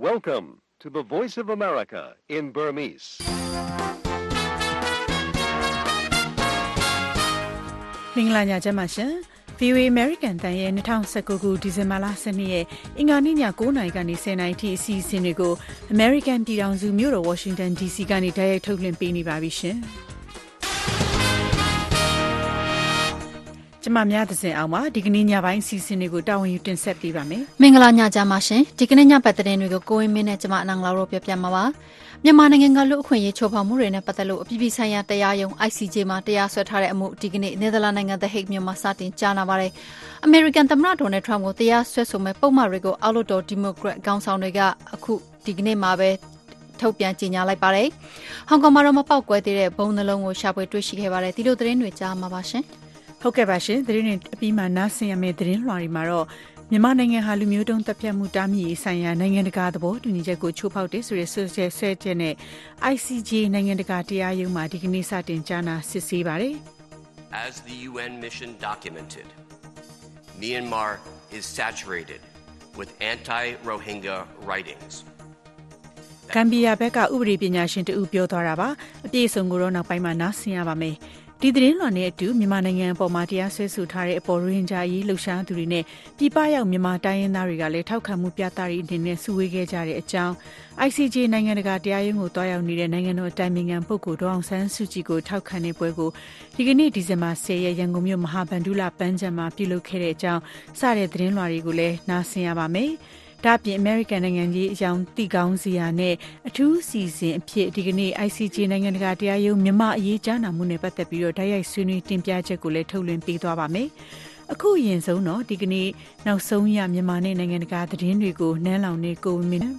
Welcome to the Voice of America in Burmese. မင်္ဂလာညချမ်းပါရှင် VOA American တန်ရဲ့2019ခုဒီဇင်ဘာလ12ရက်အင်္ဂါနေ့ည9:00နာရီကနေ10:00နာရီထိအစီအစဉ်တွေကို American ပြည်ထောင်စုမြို့တော် Washington DC ကနေတိုက်ရိုက်ထုတ်လွှင့်ပေးနေပါပြီရှင်ကျမများသစဉ်အောင်ပါဒီကနေ့ညပိုင်းအစီအစဉ်တွေကိုတာဝန်ယူတင်ဆက်ပေးပါမယ်မင်္ဂလာညချမ်းပါရှင်ဒီကနေ့ညပတ်သတင်းတွေကိုကိုဝင်းမင်းနဲ့ကျမအနန္တလာတို့ပြောပြမှာပါမြန်မာနိုင်ငံကလူ့အခွင့်အရေးချိုးဖောက်မှုတွေနဲ့ပတ်သက်လို့အပြည်ပြည်ဆိုင်ရာတရားရုံး ICJ မှာတရားစွဲထားတဲ့အမှုဒီကနေ့နယ်သာလန်နိုင်ငံ The Hague မြို့မှာစတင်ကြားနာပါတယ်။ American သမ္မတ Donald Trump ကိုတရားစွဲဆိုမဲ့ပုံမှန်တွေကိုအောက်လွှတ်တော် Democrat ခေါင်းဆောင်တွေကအခုဒီကနေ့မှာပဲထုတ်ပြန်ကြေညာလိုက်ပါတယ်။ဟောင်ကောင်မှာတော့မပေါက်ကွဲသေးတဲ့ဘုံနှလုံးကိုရှာဖွေတွေ့ရှိခဲ့ပါတယ်။ဒီလိုသတင်းတွေကြားမှာပါရှင်။ဟုတ်ကဲ့ပါရှင်သတင်းတွေအပြီးမှာနားဆင်ရမယ့်သတင်းလွှာတွေမှာတော့မြန်မာနိုင်ငံဟာလူမျိုးတုံးတပ်ဖြတ်မှုတားမြစ်ရေးဆိုင်ရာနိုင်ငံတကာသဘောတူညီချက်ကိုချိုးဖောက်တဲ့ဆိုတဲ့ဆွဲချက်နဲ့ ICJ နိုင်ငံတကာတရားရုံးမှာဒီကနေ့စတင်ကြားနာစစ်ဆေးပါတယ်။ As the UN mission documented, Myanmar is saturated with anti-Rohingya writings. ဂမ်ဘီယာဘက်ကဥပဒေပညာရှင်တဦးပြောသွားတာပါအပြည့်အစုံကိုတော့နောက်ပိုင်းမှာနားဆင်ရပါမယ်။ဒီသတင်းလွှာနဲ့အတူမြန်မာနိုင်ငံအပေါ်မှာတရားစွဲဆိုထားတဲ့အပေါ်ရိုဟင်ဂျာရေးလှုပ်ရှားသူတွေနဲ့ပြည်ပရောက်မြန်မာတိုင်းရင်းသားတွေကလည်းထောက်ခံမှုပြသတဲ့အနေနဲ့စုဝေးခဲ့ကြတဲ့အကြောင်း ICJ နိုင်ငံတကာတရားရုံးကိုတွားရောက်နေတဲ့နိုင်ငံတော်အတိုင်ပင်ခံပုဂ္ဂိုလ်ဒေါအောင်ဆန်းစုကြည်ကိုထောက်ခံတဲ့ပွဲကိုဒီကနေ့ဒီဇင်ဘာ10ရက်ရန်ကုန်မြို့မဟာဗန္ဓုလပန်းခြံမှာပြုလုပ်ခဲ့တဲ့အကြောင်းစတဲ့သတင်းလွှာတွေကိုလည်းနားဆင်ရပါမယ်။ဒါ့အပြင် American နိုင်ငံကြီးအကြောင်းသိကောင်းစရာနဲ့အထူးစီစဉ်အဖြစ်ဒီကနေ့ ICJ နိုင်ငံတကာတရားရုံးမြန်မာအရေးကြားနာမှုနဲ့ပတ်သက်ပြီးတော့တိုက်ရိုက်ဆွေးနွေးတင်ပြချက်ကိုလည်းထုတ်လွှင့်ပေးသွားပါမယ်။အခုအရင်ဆုံးတော့ဒီကနေ့နောက်ဆုံးရမြန်မာနဲ့နိုင်ငံတကာသတင်းတွေကိုနန်းလောင်နေကိုဝင်းမင်း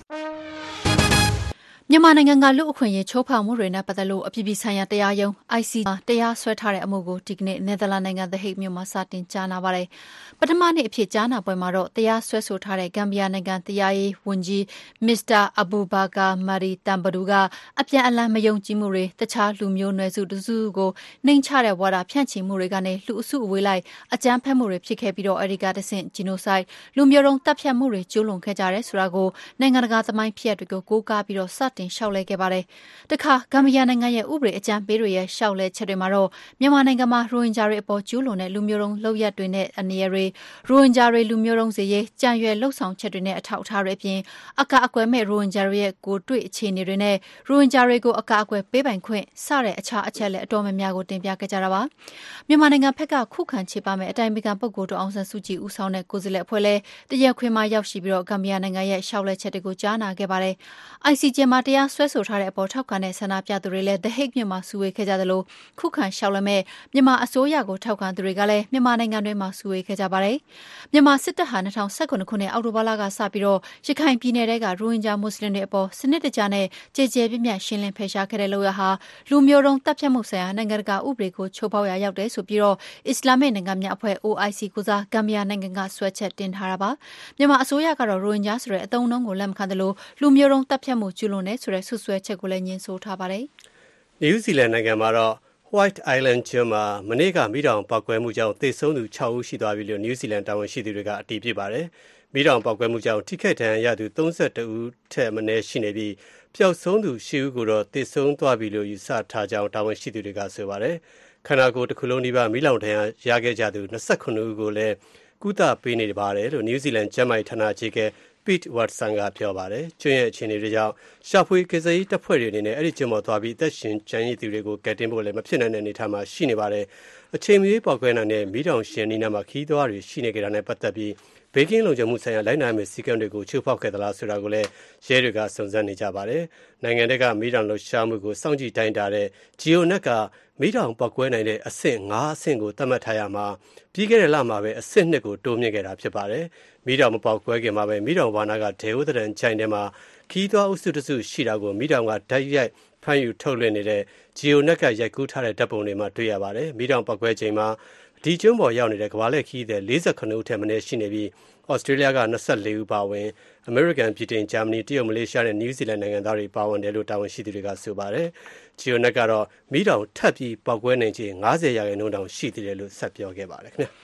မြန်မာနိုင်ငံကလူ့အခွင့်အရေးချိုးဖောက်မှုတွေနဲ့ပတ်သက်လို့အပြည်ပြည်ဆိုင်ရာတရားရုံး ICJ မှာတရားစွဲထားတဲ့အမှုကိုဒီကနေ့နယ်သာလန်နိုင်ငံ The Hague မြို့မှာစတင်ကြားနာပါတယ်။ပထမနေ့အဖြစ်ကြားနာပွဲမှာတော့တရားစွဲဆိုထားတဲ့ဂမ်ဘီယာနိုင်ငံတရားရေးဝန်ကြီး Mr. Abubacarr Mari Tambadou ကအပြန်အလှန်မယုံကြည်မှုတွေတခြားလူမျိုးနွယ်စုတစုကိုနှိမ်ချတဲ့ဝါဒဖြန့်ချီမှုတွေကနေလူအစုအဝေးလိုက်အကြမ်းဖက်မှုတွေဖြစ်ခဲ့ပြီးတော့အဲဒီကတဆင့် Genocide လူမျိုးတုံးတပ်ဖြတ်မှုတွေကျူးလွန်ခဲ့ကြတယ်ဆိုတာကိုနိုင်ငံတကာသမိုင်းဖြစ်ရပ်တွေကိုကိုးကားပြီးတော့စတင်လျှောက်လဲခဲ့ပါတယ်။တခါဂမ်ဘီယာနိုင်ငံရဲ့ဥပဒေအကြံပေးတွေရဲ့လျှောက်လဲချက်တွေမှာတော့မြန်မာနိုင်ငံမှာရိုဟင်ဂျာတွေအပေါ်ကျူးလွန်တဲ့လူမျိုးတုံးလုပ်ရပ်တွေနဲ့အနေရတွေရိုဟင်ဂျာတွေလူမျိုးတုံးစီရေးကြံရွယ်လှုပ်ဆောင်ချက်တွေနဲ့အထောက်အထားတွေအပြင်အကာအကွယ်မဲ့ရိုဟင်ဂျာတွေရဲ့ကိုယ်တွေ့အခြေအနေတွေနဲ့ရိုဟင်ဂျာတွေကိုအကာအကွယ်ပေးပိုင်ခွင့်စတဲ့အခြားအချက်လက်အတော်များများကိုတင်ပြခဲ့ကြတာပါ။မြန်မာနိုင်ငံဘက်ကခုခံချေပမဲ့အတိုင်ပင်ခံပုဂ္ဂိုလ်ဒေါအောင်ဆန်းစုကြည်ဦးဆောင်တဲ့ကိုယ်စားလှယ်အဖွဲ့လည်းတရားခွင်မှာရောက်ရှိပြီးတော့ဂမ်ဘီယာနိုင်ငံရဲ့လျှောက်လဲချက်တွေကိုကြားနာခဲ့ပါတယ်။ ICJ မှာတရားစွဲဆိုထားတဲ့အပေါ်ထောက်ခံတဲ့ဆန္ဒပြသူတွေလည်း The Hague မြို့မှာစုဝေးခဲ့ကြသလိုခုခံလျှောက်လဲမဲ့မြန်မာအစိုးရကိုထောက်ခံသူတွေကလည်းမြန်မာနိုင်ငံတွင်းမှာစုဝေးခဲ့ကြပါတယ်။မြန်မာစစ်တပ်ဟာ2019ခုနှစ်အောက်တိုဘာလကစပြီးတော့ရခိုင်ပြည်နယ်ထဲကရိုဟင်ဂျာမွတ်စလင်တွေအပေါ်စနစ်တကျနဲ့ကြေကြေပြန့်ပြန့်ရှင်းလင်းဖယ်ရှားခဲ့တဲ့လုပ်ရဟာလူမျိုးတုံးတပ်ဖြတ်မှုဆိုင်ရာနိုင်ငံတကာဥပဒေကိုချိုးဖောက်ရာရောက်တယ်ဆိုပြီးတော့အစ္စလာမစ်နိုင်ငံများအဖွဲ့ OIC ကိုစားဂမ်ဘီယာနိုင်ငံကဆွဲချက်တင်ထားတာပါ။မြန်မာအစိုးရကတော့ရိုဟင်ဂျာဆိုတဲ့အသုံးအနှုန်းကိုလက်မခံသလိုလူမျိုးတုံးတပ်ဖြတ်မှုကျူးလွန်တဲ့ဆိုတဲ့ဆွဆွဲချက်ကိုလည်းညှင်းဆိုထားပါတယ်။နယူးဇီလန်နိုင်ငံမှာတော့ White Island ကျွန်းမှာမနေ့ကမီးတောင်ပေါက်ကွဲမှုကြောင့်သေဆုံးသူ6ဦးရှိသွားပြီလို့နယူးဇီလန်တာဝန်ရှိသူတွေကအတည်ပြုပါတယ်။မီးတောင်ပေါက်ကွဲမှုကြောင့်ထိခိုက်ဒဏ်ရာရသူ32ဦးထက်မနည်းရှိနေပြီးပျောက်ဆုံးသူ10ဦးကိုတော့သေဆုံးသွားပြီလို့ယူဆထားကြောင်းတာဝန်ရှိသူတွေကဆိုပါတယ်။ခန္ဓာကိုယ်တစ်ခုလုံးဒီပါမီးလောင်ဒဏ်ရာရခဲ့ကြသူ29ဦးကိုလည်းကုသပေးနေပါတယ်လို့နယူးဇီလန်ကျန်းမာရေးဌာနအကြီးအကဲPete Watson ကပြောပါတယ်။ကျွန်းရဲ့အခြေအနေတွေကြောင့်ရှာဖွေကယ်ဆယ်ရေးတပ်ဖွဲ့တွေအနေနဲ့အဲ့ဒီကျွန်းပေါ်သွားပြီးအသက်ရှင်ကျန်ရည်သူတွေကိုကယ်တင်ဖို့လည်းမဖြစ်နိုင်တဲ့အနေအထားမှာရှိနေပါတယ်။အချိန်မရွေးပေါက်ကွဲနိုင်တဲ့မီးတောင်ရှင်နီနာမှာခီးသွားတွေရှိနေကြတာနဲ့ပတ်သက်ပြီးဘေးကင်းလုံခြုံမှုဆိုင်ရာလိုက်နာမယ့်စည်းကမ်းတွေကိုချိုးဖောက်ခဲ့သလားဆိုတာကိုလည်းရဲတွေကစုံစမ်းနေကြပါတယ်။နိုင်ငံတကာမီးတောင်လှုပ်ရှားမှုကိုစောင့်ကြည့်တိုင်းတာတဲ့ GeoNet ကမီးတောင်ပေါက်ကွဲနိုင်တဲ့အဆင့်5အဆင့်ကိုသတ်မှတ်ထားရမှာပြီးခဲ့တဲ့လမှာပဲအဆင့်2ကိုတိုးမြင့်ခဲ့တာဖြစ်ပါတယ်။မီးတောင်မပေါက်ကွဲခင်မှာပဲမီးတောင်ဝါနာကဒေဝသရံချိုင်ထဲမှာခီးသွားအုပ်စုတစုရှိတာကိုမီးတောင်ကဓာတ်ရိုက်ဖမ်းယူထုတ်လွှင့်နေတဲ့ GeoNet ကရိုက်ကူးထားတဲ့ဓာတ်ပုံတွေမှာတွေ့ရပါတယ်။မီးတောင်ပေါက်ကွဲချိန်မှာဒီကျွန်းပေါ်ရောက်နေတဲ့ကမ္ဘာလှည့်ခီးသည်48ဦးထက်မနည်းရှိနေပြီးဩစတြေးလျက24ဦးပါဝင်အမေရိကန်ဗြိတိန်ဂျာမနီတရုတ်မလေးရှားနဲ့နယူးဇီလန်နိုင်ငံသားတွေပါဝင်တယ်လို့တာဝန်ရှိသူတွေကဆိုပါတယ်။ GeoNet ကတော့မီးတောင်ထပ်ပြီးပေါက်ကွဲနိုင်ခြေ90%တောင်ရှိသေးတယ်လို့ဆက်ပြောခဲ့ပါတယ်ခင်ဗျာ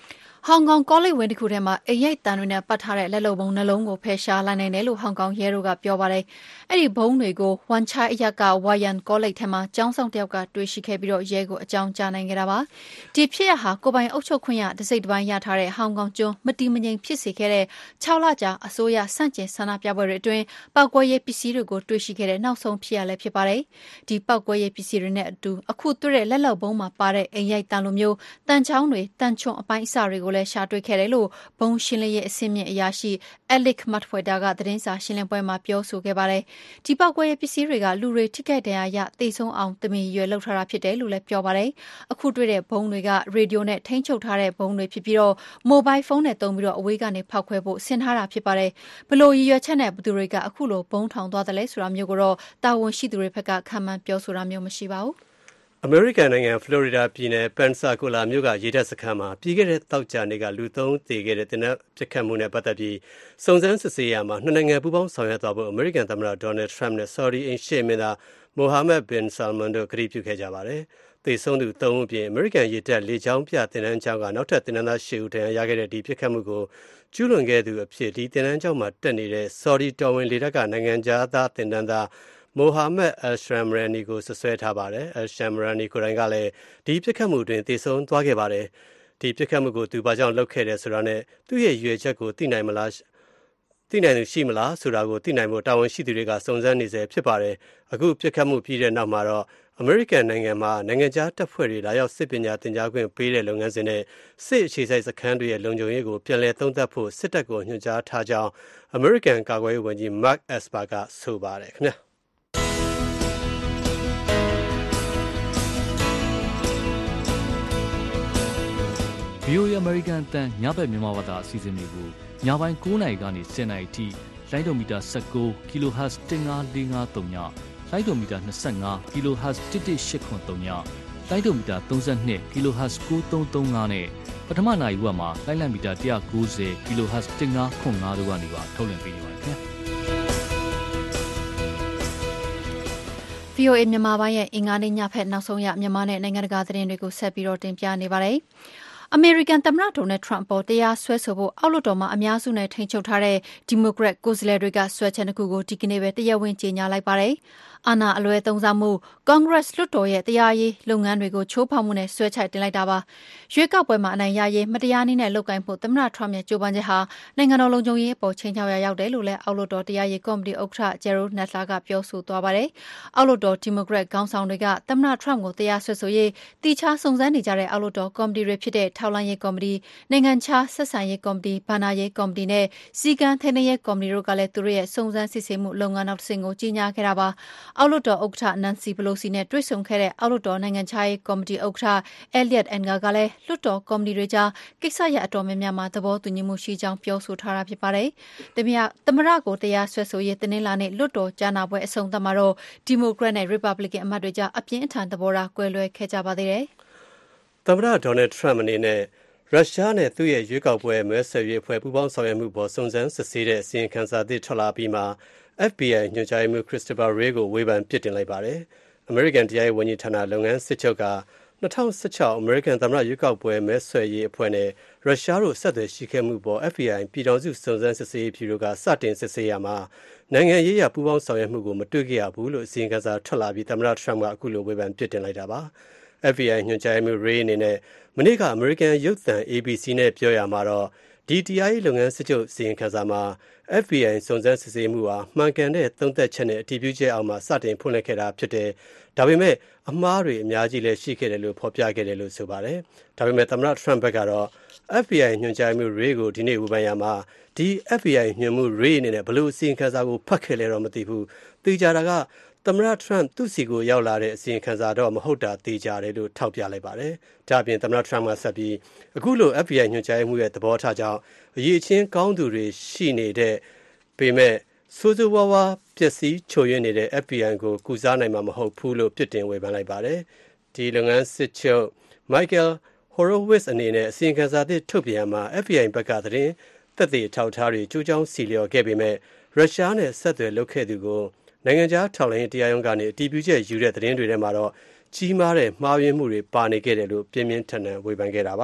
ဟောင်ကောင်ကောလိပ်ဝင်းတစ်ခုထဲမှာအိမ်ရိုက်တန်တွေနဲ့ပတ်ထားတဲ့လက်လုံပုံနှလုံးကိုဖယ်ရှားလိုက်နိုင်တယ်လို့ဟောင်ကောင်ရဲတို့ကပြောပါတယ်။အဲ့ဒီဘုံတွေကိုဝန်ချိုင်းအရက်ကဝါယန်ကောလိပ်ထဲမှာကျောင်းဆောင်တယောက်ကတွေ့ရှိခဲ့ပြီးတော့ရဲကိုအကြောင်းကြားနိုင်ခဲ့တာပါ။ဒီဖြစ်ရဟာကိုပိုင်အုပ်ချုပ်ခွင့်ရတစ်စိတ်တစ်ပိုင်းရထားတဲ့ဟောင်ကောင်ကျွန်းမတီမငြိမ်ဖြစ်စေခဲ့တဲ့6လကြာအစိုးရဆန့်ကျင်ဆန္ဒပြပွဲတွေအတွင်းပောက်ကွဲရေးပစ္စည်းတွေကိုတွေ့ရှိခဲ့တဲ့နောက်ဆုံးဖြစ်ရလည်းဖြစ်ပါတယ်။ဒီပောက်ကွဲရေးပစ္စည်းတွေနဲ့အတူအခုတွေ့တဲ့လက်လုံဘုံမှာပါတဲ့အိမ်ရိုက်တန်လိုမျိုးတန်ချောင်းတွေတန်ချွန်အပိုင်းအစတွေကိုလည်းရှာတွေ့ခဲ့တယ်လို့ဘုံရှင်းလင်းရေးအဆင့်မြင့်အရာရှိ Alex Matweda ကသတင်းစာရှင်းလင်းပွဲမှာပြောဆိုခဲ့ပါတယ်။ဒီပောက်ကွဲရေးပစ္စည်းတွေကလူတွေထိခိုက်ဒဏ်ရာရသိဆုံးအောင်တမင်ရွယ်လောက်ထားတာဖြစ်တယ်လို့လည်းပြောပါတယ်။အခုတွေ့တဲ့ဘုံတွေကရေဒီယိုနဲ့ထိန်းချုပ်ထားတဲ့ဘုံတွေဖြစ်ပြီးတော့မိုဘိုင်းဖုန်းနဲ့သုံးပြီးတော့အဝေးကနေဖောက်ခွဲဖို့ဆင်ထားတာဖြစ်ပါတယ်။ဘလို့ရည်ရွယ်ချက်နဲ့ဘသူတွေကအခုလိုဘုံထောင်သွားတယ်လဲဆိုတာမျိုးကိုတော့တာဝန်ရှိသူတွေဘက်ကခံမှန်းပြောဆိုတာမျိုးမရှိပါဘူး။အမေရိကန်နိုင်ငံဖလော်ရီဒါပြည်နယ်ပန်ဆာကိုလာမြို့ကရေတပ်စခန်းမှာပြီးခဲ့တဲ့တောက်ကြနေ့ကလူ3သေခဲ့တဲ့တင်နက်ပစ်ခတ်မှုနဲ့ပတ်သက်ပြီးစုံစမ်းစစ်ဆေးရမှာနှစ်နိုင်ငံပူးပေါင်းဆောင်ရွက်သွားဖို့အမေရိကန်သမ္မတဒေါ်နယ်ထရမ့်နဲ့ဆော်ဒီအိမ်ရှေ့မင်းသားမိုဟာမက်ဘင်ဆာလမန်တို့ကတိပြုခဲ့ကြပါတယ်။သေဆုံးသူ3ဦးပြင်အမေရိကန်ရေတပ်လေကြောင်းပြတင်နန်းကျောင်းကနောက်ထပ်တင်နန်းသား10ဦးတန်းရခဲ့တဲ့ဒီပစ်ခတ်မှုကိုကျူးလွန်ခဲ့သူအဖြစ်ဒီတင်နန်းကျောင်းမှာတက်နေတဲ့ဆော်ဒီတော်ဝင်လေတပ်ကနိုင်ငံသားတင်နန်းသားမိုဟာမက်အယ်ရှမ်ရန်နီကိုဆွဆွဲထားပါတယ်။အယ်ရှမ်ရန်နီကိုယ်တိုင်ကလည်းဒီပြစ်ခတ်မှုတွင်သေဆုံးသွားခဲ့ပါတယ်။ဒီပြစ်ခတ်မှုကိုသူဘာကြောင့်လုပ်ခဲ့တယ်ဆိုတာနဲ့သူ့ရဲ့ရွေချက်ကိုသိနိုင်သူရှိမလားဆိုတာကိုသိနိုင်ဖို့တာဝန်ရှိသူတွေကစုံစမ်းနေဆဲဖြစ်ပါတယ်။အခုပြစ်ခတ်မှုပြီးတဲ့နောက်မှာတော့အမေရိကန်နိုင်ငံမှာနိုင်ငံခြားတပ်ဖွဲ့တွေလာရောက်စစ်ပညာသင်ကြားခွင့်ပေးတဲ့လုပ်ငန်းစဉ်နဲ့စစ်အခြေစိုက်စခန်းတွေရဲ့လုံခြုံရေးကိုပြန်လည်သုံးသပ်ဖို့စစ်တပ်ကိုညွှန်ကြားထားကြောင်းအမေရိကန်ကာကွယ်ရေးဝန်ကြီး Mark Esper ကဆိုပါတယ်ခင်ဗျာ။ VOA American တန်ညဘက်မြန်မာဘာသာအစီအစဉ်တွေကိုညပိုင်း9:00နာရီကနေ10:00နာရီထိလိုင်းဒိုမီတာ19 kHz 15453ညလိုင်းဒိုမီတာ25 kHz 11883ညလိုင်းဒိုမီတာ32 kHz 9335နဲ့ပထမနာရီဝက်မှာလိုင်းလံမီတာ190 kHz 1505တို့ကနေပါထုတ်လွှင့်ပေးနေပါတယ်ခင်ဗျာ VOA မြန်မာပိုင်းရဲ့အင်္ဂါနေ့ညဖက်နောက်ဆုံးရမြန်မာနဲ့နိုင်ငံတကာသတင်းတွေကိုဆက်ပြီးတော့တင်ပြနေပါတယ်။အမေရိကန်သမ္မတဒေါ်နယ်ထရမ့်ပေါ်တရားစွဲဆိုဖို့အောက်လွှတ်တော်မှာအများစုနဲ့ထိန်းချုပ်ထားတဲ့ဒီမိုကရက်ကိုယ်စားလှယ်တွေကစွဲချက်တစ်ခုကိုဒီကနေ့ပဲတရားဝင်ကြေညာလိုက်ပါတယ်။အာဏာအလွဲသုံးစားမှုကွန်ဂရက်လွှတ်တော်ရဲ့တရားရေးလုပ်ငန်းတွေကိုချိုးဖောက်မှုနဲ့စွဲချက်တင်လိုက်တာပါ။ရွေးကောက်ပွဲမှာအနိုင်ရရေးမတရားနည်းနဲ့လုပ်ကိုင်ဖို့သမ္မတထရမ့်ရဲ့ကြိုးပမ်းချက်ဟာနိုင်ငံတော်လုံခြုံရေးအပေါ်ချိန်ချောက်ရရောက်တယ်လို့လည်းအောက်လွှတ်တော်တရားရေးကော်မတီဥက္ကဋ္ဌဂျယ်ရိုနက်လာကပြောဆိုသွားပါတယ်။အောက်လွှတ်တော်ဒီမိုကရက်ခေါင်းဆောင်တွေကသမ္မတထရမ့်ကိုတရားစွဲဆိုရေးတီချာစုံစမ်းနေကြတဲ့အောက်လွှတ်တော်ကော်မတီတွေဖြစ်တဲ့ထောက်လှမ်းရေးကော်မတီနိုင်ငံခြားဆက်ဆံရေးကော်မတီ၊ဘဏ္ဍာရေးကော်မတီနဲ့စီကံထိန်းသိမ်းရေးကော်မတီတို့ကလည်းသူတို့ရဲ့စုံစမ်းစစ်ဆေးမှုလုပ်ငန်းနောက်တစ်ဆင့်ကိုကြီးညာခဲ့တာပါ။အောက်လွှတ်တော်ဥက္ကဋ္ဌနန်စီပလိုစီနဲ့တွေ့ဆုံခဲ့တဲ့အောက်လွှတ်တော်နိုင်ငံခြားရေးကော်မတီဥက္ကဋ္ဌအဲလီယက်အန်ဂါကလည်းလွှတ်တော်ကော်မတီတွေကြားကိစ္စရပ်အတော်များများမှာသဘောတူညီမှုရှိကြောင်းပြောဆိုထားတာဖြစ်ပါတယ်။သမ္မတကိုတရားစွဲဆိုရေးတနင်္လာနေ့လွှတ်တော်ကြားနာပွဲအဆုံးသတ်မှာတော့ဒီမိုကရက်နဲ့ရီပတ်ဘလစ်ကန်အမတ်တွေကြားအပြင်းအထန်သဘောထားကွဲလွဲခဲ့ကြပါသေးတယ်။သမ္မတဒေါ်နယ်ထရမ့်အနေနဲ့ရုရှားနဲ့သူ့ရဲ့ရွေးကောက်ပွဲမဲဆွယ်ရေးအဖွဲ့ပူးပေါင်းဆောင်ရွက်မှုပေါ်စုံစမ်းစစ်ဆေးတဲ့အစီရင်ခံစာသစ်ထွက်လာပြီးမှာ FBI ညွှန်ကြားရေးမှူး Christopher Wray ကိုဝေဖန်ပြစ်တင်လိုက်ပါတယ်။ အမေရိကန်တရားရေးဝန်ကြီးဌာနလုပ်ငန်းစစ်ချုပ်က2016အမေရိကန်သမ္မတရွေးကောက်ပွဲမဲဆွယ်ရေးအဖွဲ့နဲ့ရုရှားတို့ဆက်သွယ်ရှိခဲ့မှုပေါ် FBI ပြည်ထောင်စုစုံစမ်းစစ်ဆေးရေးဗျူရိုကစတင်စစ်ဆေးရမှာနိုင်ငံရေးရပူးပေါင်းဆောင်ရွက်မှုကိုမတွေ့ခဲ့ရဘူးလို့အစီရင်ခံစာထွက်လာပြီးသမ္မတထရမ့်ကအခုလိုဝေဖန်ပြစ်တင်လိုက်တာပါ။ FBI ညွှန်ကြားရေးမှူး Wray အနေနဲ့မနေ့ကအမေရိကန်ရုပ်သံ ABC နဲ့ပြောရမှာတော့ဒီတရားရေးလုပ်ငန်းစစ်ချုပ်စီရင်ခံစာမှာ FBI စုံစမ်းစစ်ဆေးမှုဟာမှန်ကန်တဲ့သုံးသပ်ချက်နဲ့အတည်ပြုချက်အောက်မှာစတင်ဖွင့်လှစ်ခဲ့တာဖြစ်တယ်။ဒါပေမဲ့အမှားတွေအများကြီးလည်းရှိခဲ့တယ်လို့ဖော်ပြခဲ့တယ်လို့ဆိုပါတယ်။ဒါပေမဲ့သမ္မတထရမ့်ဘက်ကတော့ FBI ညွှန်ကြားရေးမှူး Wray ကိုဒီနေ့ဝေဖန်ရမှာဒီ FBI ညွှန်မှူး Wray အနေနဲ့ဘလို့အစီရင်ခံစာကိုဖတ်ခဲ့လဲတော့မသိဘူး။သိကြတာကသမ္မတထရမ့်သူ့စီကိုရောက်လာတဲ့အစီရင်ခံစာတော့မဟုတ်တာသိကြတယ်လို့ထောက်ပြလိုက်ပါတယ်။ဒါ့အပြင်သမ္မတထရမ့်ကဆက်ပြီးအခုလို FBI ညွှန်ကြားရေးမှူးရဲ့သဘောထားကြောင့်အရေးချင်းကောင်းသူတွေရှိနေတဲ့ပေမဲ့ဆိုးဆိုးဝါးဝါပျက်စီးချို့ယွင်းနေတဲ့ FBI ကိုကုစားနိုင်မှာမဟုတ်ဘူးလို့ပြစ်တင်ဝေဖန်လိုက်ပါတယ်။ဒီလုပ်ငန်းစစ်ချုပ် Michael Horowitz အနေနဲ့အစီရင်ခံစာသစ်ထုတ်ပြန်မှာ FBI ဘက်ကသတင်းသက်သေထောက်ထားတွေကြိုးကြောင်းစီလျော်ခဲ့ပေမဲ့ရုရှားနဲ့ဆက်သွယ်လုပ်ခဲ့သူကိုနိုင်ငံခြားထောက်လှမ်းရေးတရားရုံးကနေအတည်ပြုချက်ယူတဲ့သတင်းတွေထဲမှာတော့ကြီးမားတဲ့မှားယွင်းမှုတွေပါနေခဲ့တယ်လို့ပြင်းပြင်းထန်ထန်ဝေဖန်ခဲ့တာပါ။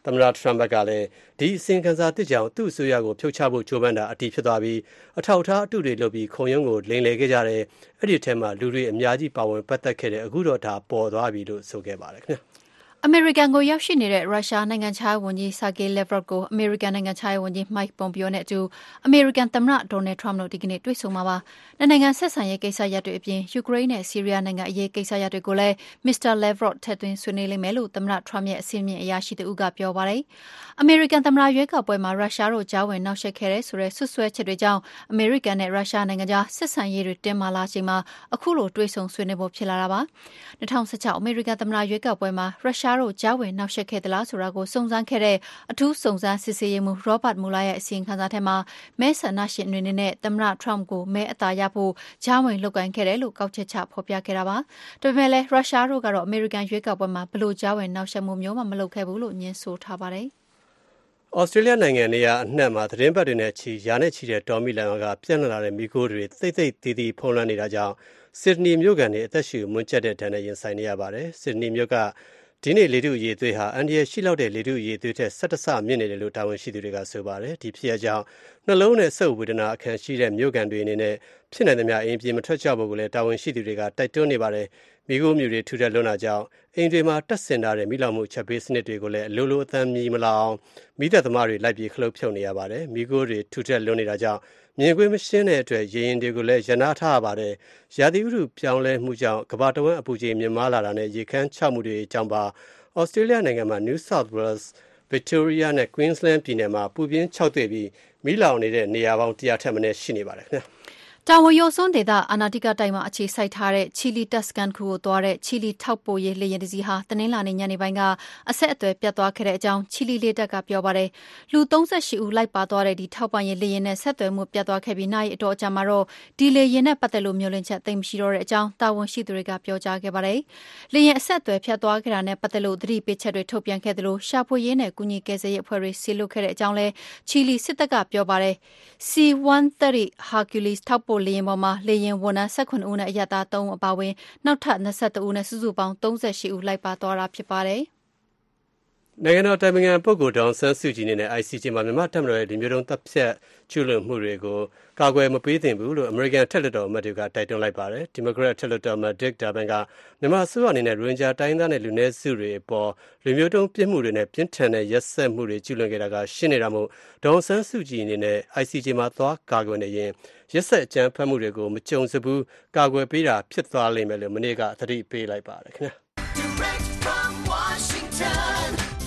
သမ္မတထရမ့်ကလည်းဒီအစီရင်ခံစာတစ်ကြောင်သူ့အစိုးရကိုဖြုတ်ချဖို့ကြိုးပမ်းတာအတည်ဖြစ်သွားပြီးအထောက်အထားအတုတွေလုပ်ပြီးခုံရုံးကိုလိမ်လည်ခဲ့ကြတယ်အဲ့ဒီထဲမှာလူတွေအများကြီးပါဝင်ပတ်သက်ခဲ့တယ်အခုတော့ဒါပေါ်သွားပြီလို့ဆိုခဲ့ပါတယ်ခင်ဗျာအမေရိကန်ကိုရောက်ရှိနေတဲ့ရုရှားနိုင်ငံခြားရေးဝန်ကြီး Sergey Lavrov ကိုအမေရိကန်နိုင်ငံခြားရေးဝန်ကြီး Mike Pompeo နဲ့အတူအမေရိကန်သမ္မတ Donald Trump တို့ဒီကနေ့တွေ့ဆုံမှာပါ။နိုင်ငံဆက်ဆံရေးကိစ္စရပ်တွေအပြင်ယူကရိန်းနဲ့ဆီးရီးယားနိုင်ငံအရေးကိစ္စရပ်တွေကိုလည်း Mr. Lavrov ထည့်သွင်းဆွေးနွေးလိမ့်မယ်လို့သမ္မတ Trump ရဲ့အစည်းအမြင့်အရာရှိတဦးကပြောပါတယ်။အမေရိကန်သမ္မတရွေးကောက်ပွဲမှာရုရှားတို့ကြားဝင်နှောက်ယှက်ခဲ့တဲ့ဆိုတဲ့ဆွဆွဲချက်တွေကြောင့်အမေရိကန်နဲ့ရုရှားနိုင်ငံကြားဆက်ဆံရေးတွေတင်းမာလာချိန်မှာအခုလိုတွေ့ဆုံဆွေးနွေးဖို့ဖြစ်လာတာပါ။2016အမေရိကန်သမ္မတရွေးကောက်ပွဲမှာရုရှားတို့ကြားဝင်နှောက်ယှက်ခဲ့သလားဆိုတာကိုစုံစမ်းခဲ့တဲ့အထူးစုံစမ်းစစ်ဆေးရေးမှူး Robert Mueller ရဲ့အစီရင်ခံစာထဲမှာမဲဆန္ဒရှင်တွေနဲ့သမ္မတ Trump ကိုမဲအသာရဖို့ကြားဝင်လုပ်ကိုင်ခဲ့တယ်လို့ကောက်ချက်ချဖော်ပြခဲ့တာပါ။ဒါပေမဲ့လည်းရုရှားတို့ကတော့အမေရိကန်ရွေးကောက်ပွဲမှာဘလို့ကြားဝင်နှောက်ယှက်မှုမျိုးမှမလုပ်ခဲ့ဘူးလို့ညင်းဆိုထားပါတယ်။ဩစတြေးလျနိုင်ငံနေရာအနှံ့မှာသတင်းပတ်တွေနဲ့ရာနဲ့ချီတဲ့တော်မီလန်ကပြန့်လာတဲ့မီးခိုးတွေသိသိတီတီဖုံးလွှမ်းနေတာကြောင့်စစ်ဒနီမြို့ကန်တွေအသက်ရှူမွန်းကျက်တဲ့ဒဏ်နဲ့ရင်ဆိုင်နေရပါတယ်။စစ်ဒနီမြို့ကဒီနေ့လေထုအရေးသွေးဟာအန်ဒီရရှိလောက်တဲ့လေထုအရေးသွေးထက်17ဆမြင့်နေတယ်လို့တာဝန်ရှိသူတွေကဆိုပါတယ်ဒီဖြစ်ရကြောင်းနှလုံးနဲ့စိတ်ဝေဒနာအခမ်းရှိတဲ့မြို့ကန်တွေအနေနဲ့ဖြစ်နိုင်သမျှအိမ်ပြင်မထွက်ကြဖို့ကိုလည်းတာဝန်ရှိသူတွေကတိုက်တွန်းနေပါတယ်မိခိုးမြူတွေထူထပ်လွန်းတာကြောင့်အိမ်တွေမှာတက်ဆင်ထားတဲ့မိလောင်မှုချက်ပေးစနစ်တွေကိုလည်းအလိုလိုအသံမြည်မလောင်မိသက်သမားတွေလိုက်ပြီးခလုတ်ဖြုတ်နေရပါတယ်မိခိုးတွေထူထပ်လွန်းနေတာကြောင့်မြင်ကွင်းမရှင်းတဲ့အတွက်ရေရင်တွေကိုလည်းရနာထားရပါတယ်ရာသီဥတုပြောင်းလဲမှုကြောင့်ကမ္ဘာတဝန်းအပူချိန်မြင့်မားလာတာနဲ့ရေခမ်းချမှုတွေအကြောင်းပါဩစတြေးလျနိုင်ငံမှာ New South Wales, Victoria နဲ့ Queensland ပြည်နယ်မှာပူပြင်း6တွေ့ပြီးမီးလောင်နေတဲ့နေရာပေါင်း100ထက်မနည်းရှိနေပါတယ်ခင်ဗျာတာဝန်ရိုစွန်းဒေသအာနာတိကတိုက်မှာအခြေစိုက်ထားတဲ့ချီလီတပ်စကန်ခုကိုသွားတဲ့ချီလီထောက်ပို့ရေးလေယာဉ်တစ်စီးဟာတနင်္လာနေ့ညနေပိုင်းကအဆက်အသွယ်ပြတ်သွားခဲ့တဲ့အကြောင်းချီလီလေတပ်ကပြောပါတယ်။လူ38ဦးလိုက်ပါသွားတဲ့ဒီထောက်ပံ့ရေးလေယာဉ်နဲ့ဆက်သွယ်မှုပြတ်သွားခဲ့ပြီးနိုင်အတော်အကြာမှာတော့ဒီလေယာဉ်နဲ့ပတ်သက်လို့မျိုးလင့်ချက်သိမ်းမရှိတော့တဲ့အကြောင်းတာဝန်ရှိသူတွေကပြောကြားခဲ့ပါတယ်။လေယာဉ်အဆက်အသွယ်ဖြတ်သွားခဲ့တာနဲ့ပတ်သက်လို့သတိပေးချက်တွေထုတ်ပြန်ခဲ့သလိုရှာဖွေရေးနဲ့ကုညီကယ်ဆယ်ရေးအဖွဲ့တွေဆီလွတ်ခဲ့တဲ့အကြောင်းလဲချီလီစစ်တပ်ကပြောပါတယ်။ C-130 Hercules ထောက်ပို့လေယာဉ်ပေါ်မှာလေယာဉ်ဝန်ထမ်း18ဦးနဲ့အရပ်သား3ဦးအပါအဝင်နောက်ထပ်22ဦးနဲ့စုစုပေါင်း38ဦးလိုက်ပါသွားတာဖြစ်ပါတယ်။နိုင်ငံတော်တိုင်ပင်ခံပုဂ္ဂိုလ်ဒေါအောင်ဆန်းစုကြည်နဲ့ ICJ မှာမြန်မာတပ်မတော်ရဲ့ဒီမျိုးတုံးတပ်ဖြတ်ကျူးလွန်မှုတွေကိုကာကွယ်မပေးသင့်ဘူးလို့အမေရိကန်ထက်လွှတ်တော်အမတ်တွေကတိုက်တွန်းလိုက်ပါတယ်။ဒီမိုကရက်ထက်လွှတ်တော်အမတ် Dick Durbin ကမြန်မာအစိုးရအနေနဲ့ရိုဟင်ဂျာတိုင်းသားနဲ့လူနည်းစုတွေအပေါ်လူမျိုးတုံးပြစ်မှုတွေနဲ့ပြင်းထန်တဲ့ရက်စက်မှုတွေကျူးလွန်ခဲ့တာကရှင်းနေတာမို့ဒေါအောင်ဆန်းစုကြည်အနေနဲ့ ICJ မှာသွားကာကွယ်နေရင်ရက်စက်အကြမ်းဖက်မှုတွေကိုမကြုံစဘူးကာကွယ်ပေးတာဖြစ်သွားလိမ့်မယ်လို့မနေ့ကသတိပေးလိုက်ပါတယ်ခင်ဗျာ။ Direct from Washington,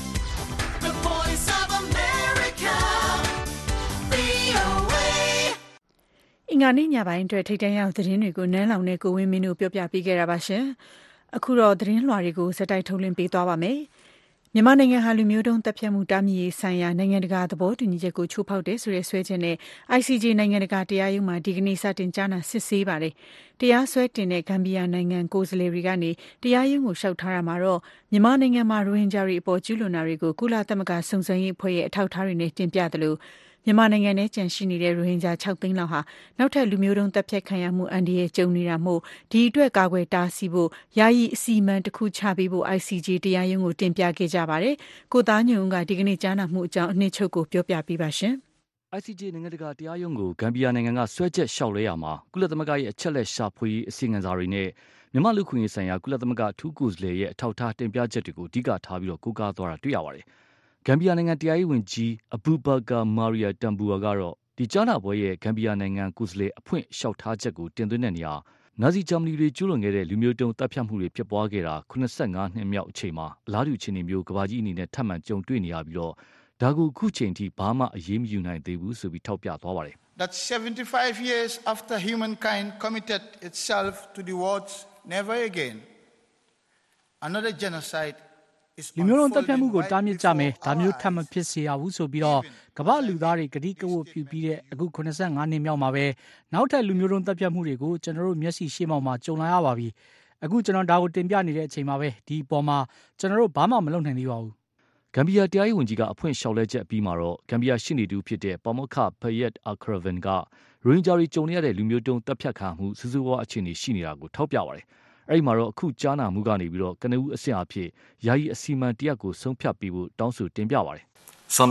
the voice of America, VOA အင်္ဂါနေ့ညပိုင်းအတွက်ထိတ်တန့်ရောက်သတင်းတွေကိုနန်းလောင်နဲ့ကိုဝင်းမင်းတို့ပြောပြပေးခဲ့တာပါရှင်။အခုတော့သတင်းလွှာတွေကိုစက်တိုက်ထုတ်လွှင့်ပေးသွားပါမယ်။မြန်မာနိုင်ငံဟာလူမျိုးတုံးတပ်ဖြတ်မှုတားမြစ်ရေးဆိုင်ရာနိုင်ငံတကာသဘောတူညီချက်ကိုချိုးဖောက်တယ်ဆိုတဲ့ဆွဲချက်နဲ့ ICJ နိုင်ငံတကာတရားရုံးမှာဒီကနေ့စတင်ကြားနာစစ်ဆေးပါတယ်။တရားစွဲတင်တဲ့ဂမ်ဘီယာနိုင်ငံကိုယ်စားလှယ်တွေကနေတရားရုံးကိုလျှောက်ထားတာမှာတော့မြန်မာနိုင်ငံမှာရိုဟင်ဂျာတွေအပေါ်ကျူးလွန်တာတွေကိုကုလသမဂ္ဂစုံစမ်းရေးအဖွဲ့ရဲ့အထောက်အထားတွေနဲ့တင်ပြတယ်လို့မြန်မာနိုင်ငံထဲကျန်ရှိနေတဲ့ရိုဟင်ဂျာ6သိန်းလောက်ဟာနောက်ထပ်လူမျိုးတုံးတပ်ဖြတ်ခံရမှုအန္တရာယ်ကြုံနေတာမို့ဒီအတွက်ကာကွယ်တားဆီးဖို့ယာယီအစီအမံတစ်ခုချပေးဖို့ ICJ တရားရုံးကိုတင်ပြခဲ့ကြပါတယ်။ကိုသားညွန့်ကဒီကနေ့ကြားနာမှုအကြောင်းအနှစ်ချုပ်ကိုပြောပြပေးပါရှင်။ ICJ နိုင်ငံတကာတရားရုံးကိုဂမ်ဘီယာနိုင်ငံကဆွဲချက်လျှောက်လဲရမှာကုလသမဂ္ဂရဲ့အချက်လက်ရှာဖွေရေးအစီအငံစာတွေနဲ့မြန်မာလူခွင့်ရေးဆိုင်ရာကုလသမဂ္ဂထူးကိုယ်စားလှယ်ရဲ့အထောက်အထားတင်ပြချက်တွေကိုအဓိကထားပြီးကိုးကားသွားတာတွေ့ရပါတယ်။ဂမ်ဘီယာနိုင်ငံတရားရေးဝန်ကြီးအဘူဘာကာမာရီယာတမ်ဘူဝါကတော့ဒီကြားနာပွဲရဲ့ဂမ်ဘီယာနိုင်ငံကိုယ်စားလှယ်အဖွင့်လျှောက်ထားချက်ကိုတင်သွင်းတဲ့နေရာနာဇီဂျာမနီတွေကျူးလွန်ခဲ့တဲ့လူမျိုးတုံးတပ်ဖြတ်မှုတွေဖြစ်ပွားခဲ့တာ85နှစ်မြောက်အချိန်မှာအလားတူအခြေအနေမျိုးကမ္ဘာကြီးအနေနဲ့ထပ်မံကြုံတွေ့နေရပြီးတော့ဒါကိုအခုချိန်ထိဘာမှအရေးမယူနိုင်သေးဘူးဆိုပြီးထောက်ပြသွားပါတယ်။ That 75 years after humankind committed itself to the words never again another genocide လူမျိုးတုံးတပ်ဖြတ်မှုကိုတားမြစ်ကြမယ်ဒါမျိုးထပ်မဖြစ်စေရဘူးဆိုပြီးတော့ကမ္ဘာလူသားတွေကတိကဝတ်ပြုပြီးတဲ့အခု85နှစ်မြောက်မှာပဲနောက်ထပ်လူမျိုးတုံးတပ်ဖြတ်မှုတွေကိုကျွန်တော်တို့မျက်စိရှေ့မှောက်မှာကြုံလာရပါပြီအခုကျွန်တော်ဒါကိုတင်ပြနေတဲ့အချိန်မှာပဲဒီအပေါ်မှာကျွန်တော်တို့ဘာမှမလုပ်နိုင်သေးပါဘူးဂမ်ဘီယာတရားရေးဝန်ကြီးကအဖွင့်လျှောက်လဲချက်အပြီးမှာတော့ဂမ်ဘီယာရှေ့နေတူဖြစ်တဲ့ပါမောက္ခဖယက်အာခရဗန်ကရိုဟင်ဂျာတွေကြုံနေရတဲ့လူမျိုးတုံးတပ်ဖြတ်ခံမှုစူးစူးဝါးအခြေအနေရှိနေတာကိုထောက်ပြပါတယ်အဲ့ဒီမှာတော့အခုကြားနာမှုကနေပြီးတော့ကနဦးအဆင့်အဖြစ်ယာယီအစီအမံတရက်ကိုဆုံးဖြတ်ပြီးဖို့တောင်းဆိုတင်ပြပါတယ် Some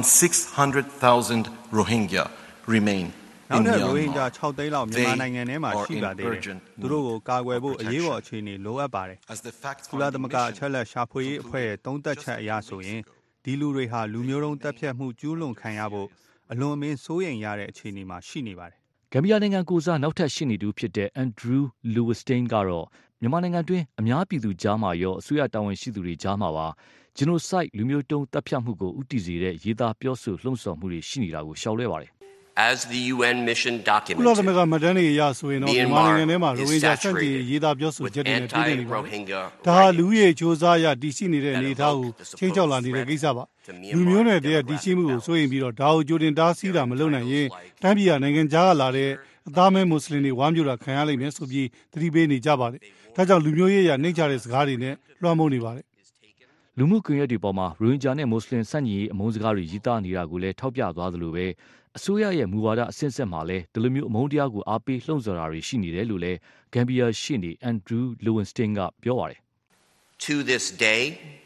600,000 Rohingya remain နောက်ထပ်ရိုဟင်ဂျာ6သိန်းလောက်မြန်မာနိုင်ငံထဲမှာရှိပါသေးတယ်။သူတို့ကိုကာကွယ်ဖို့အရေးပေါ်အခြေအနေလိုအပ်ပါတယ်။ကုလသမဂ္ဂအချက်အလက်ရှာဖွေရေးအဖွဲ့ရဲ့သုံးသပ်ချက်အရဆိုရင်ဒီလူတွေဟာလူမျိုးတုံးတပ်ဖြတ်မှုကျူးလွန်ခံရဖို့အလွန်အမင်းစိုးရိမ်ရတဲ့အခြေအနေမှာရှိနေပါတယ်။ဂမ်ဘီယာနိုင်ငံကိုစားနောက်ထပ်ရှိနေသူဖြစ်တဲ့ Andrew Lewis-Stein ကတော့မြန်မာနိုင်ငံတွင်းအများပြည်သူကြားမှာရောအစိုးရတာဝန်ရှိသူတွေကြားမှာပါ genocide လူမျိုးတုံးတပ်ဖြတ်မှုကိုဥတီစေတဲ့ရေးသားပြောဆိုလှုံ့ဆော်မှုတွေရှိနေတာကိုရှောင်လွှဲပါတယ် As the UN mission documented ကုလသမဂ္ဂမှတ်တမ်းတွေအရဆိုရင်တော့မြန်မာနိုင်ငံထဲမှာရိုဟင်ဂျာစက်တီရေးသားပြောဆိုချက်တွေနဲ့တွေ့နေပါတယ်။ဒါဟာလူရဲ့စ조사ရတည်ရှိနေတဲ့အနေအထားကိုချိန်ချောက်လာနေတဲ့ကိစ္စပါ။လူမျိုးနယ်တည်းတည်ရှိမှုကိုစိုးရင်ပြီးတော့ဒါကိုကြိုတင်တားဆီးတာမလုပ်နိုင်ရင်တိုင်းပြည်ကနိုင်ငံခြားကလာတဲ့အသားမဲမွတ်စလင်တွေဝမ်းပြူတာခံရလိမ့်မယ်ဆိုပြီးသတိပေးနေကြပါတယ်။ဒါကြောင့်လူမျိုးရေးရနှိမ့်ချတဲ့စကားတွေနဲ့လွှမ်းမိုးနေပါတယ်။လူမှုကွန်ရက်တွေပေါ်မှာရိုဟင်ဂျာနဲ့မွတ်စလင်စန့်ကျင်ရေးအမုန်းစကားတွေရေးသားနေတာကိုလည်းထောက်ပြသွားသလိုပဲအစိုးရရဲ့မူဝါဒအစစ်အဆက်မှာလည်းဒီလိုမျိုးအမုန်းတရားကိုအားပေးလှုံ့ဆော်တာတွေရှိနေတယ်လို့လည်းဂမ်ဘီယာရှေ့နေ Andrew Lewis-Stein ကပြောပါတယ် To this day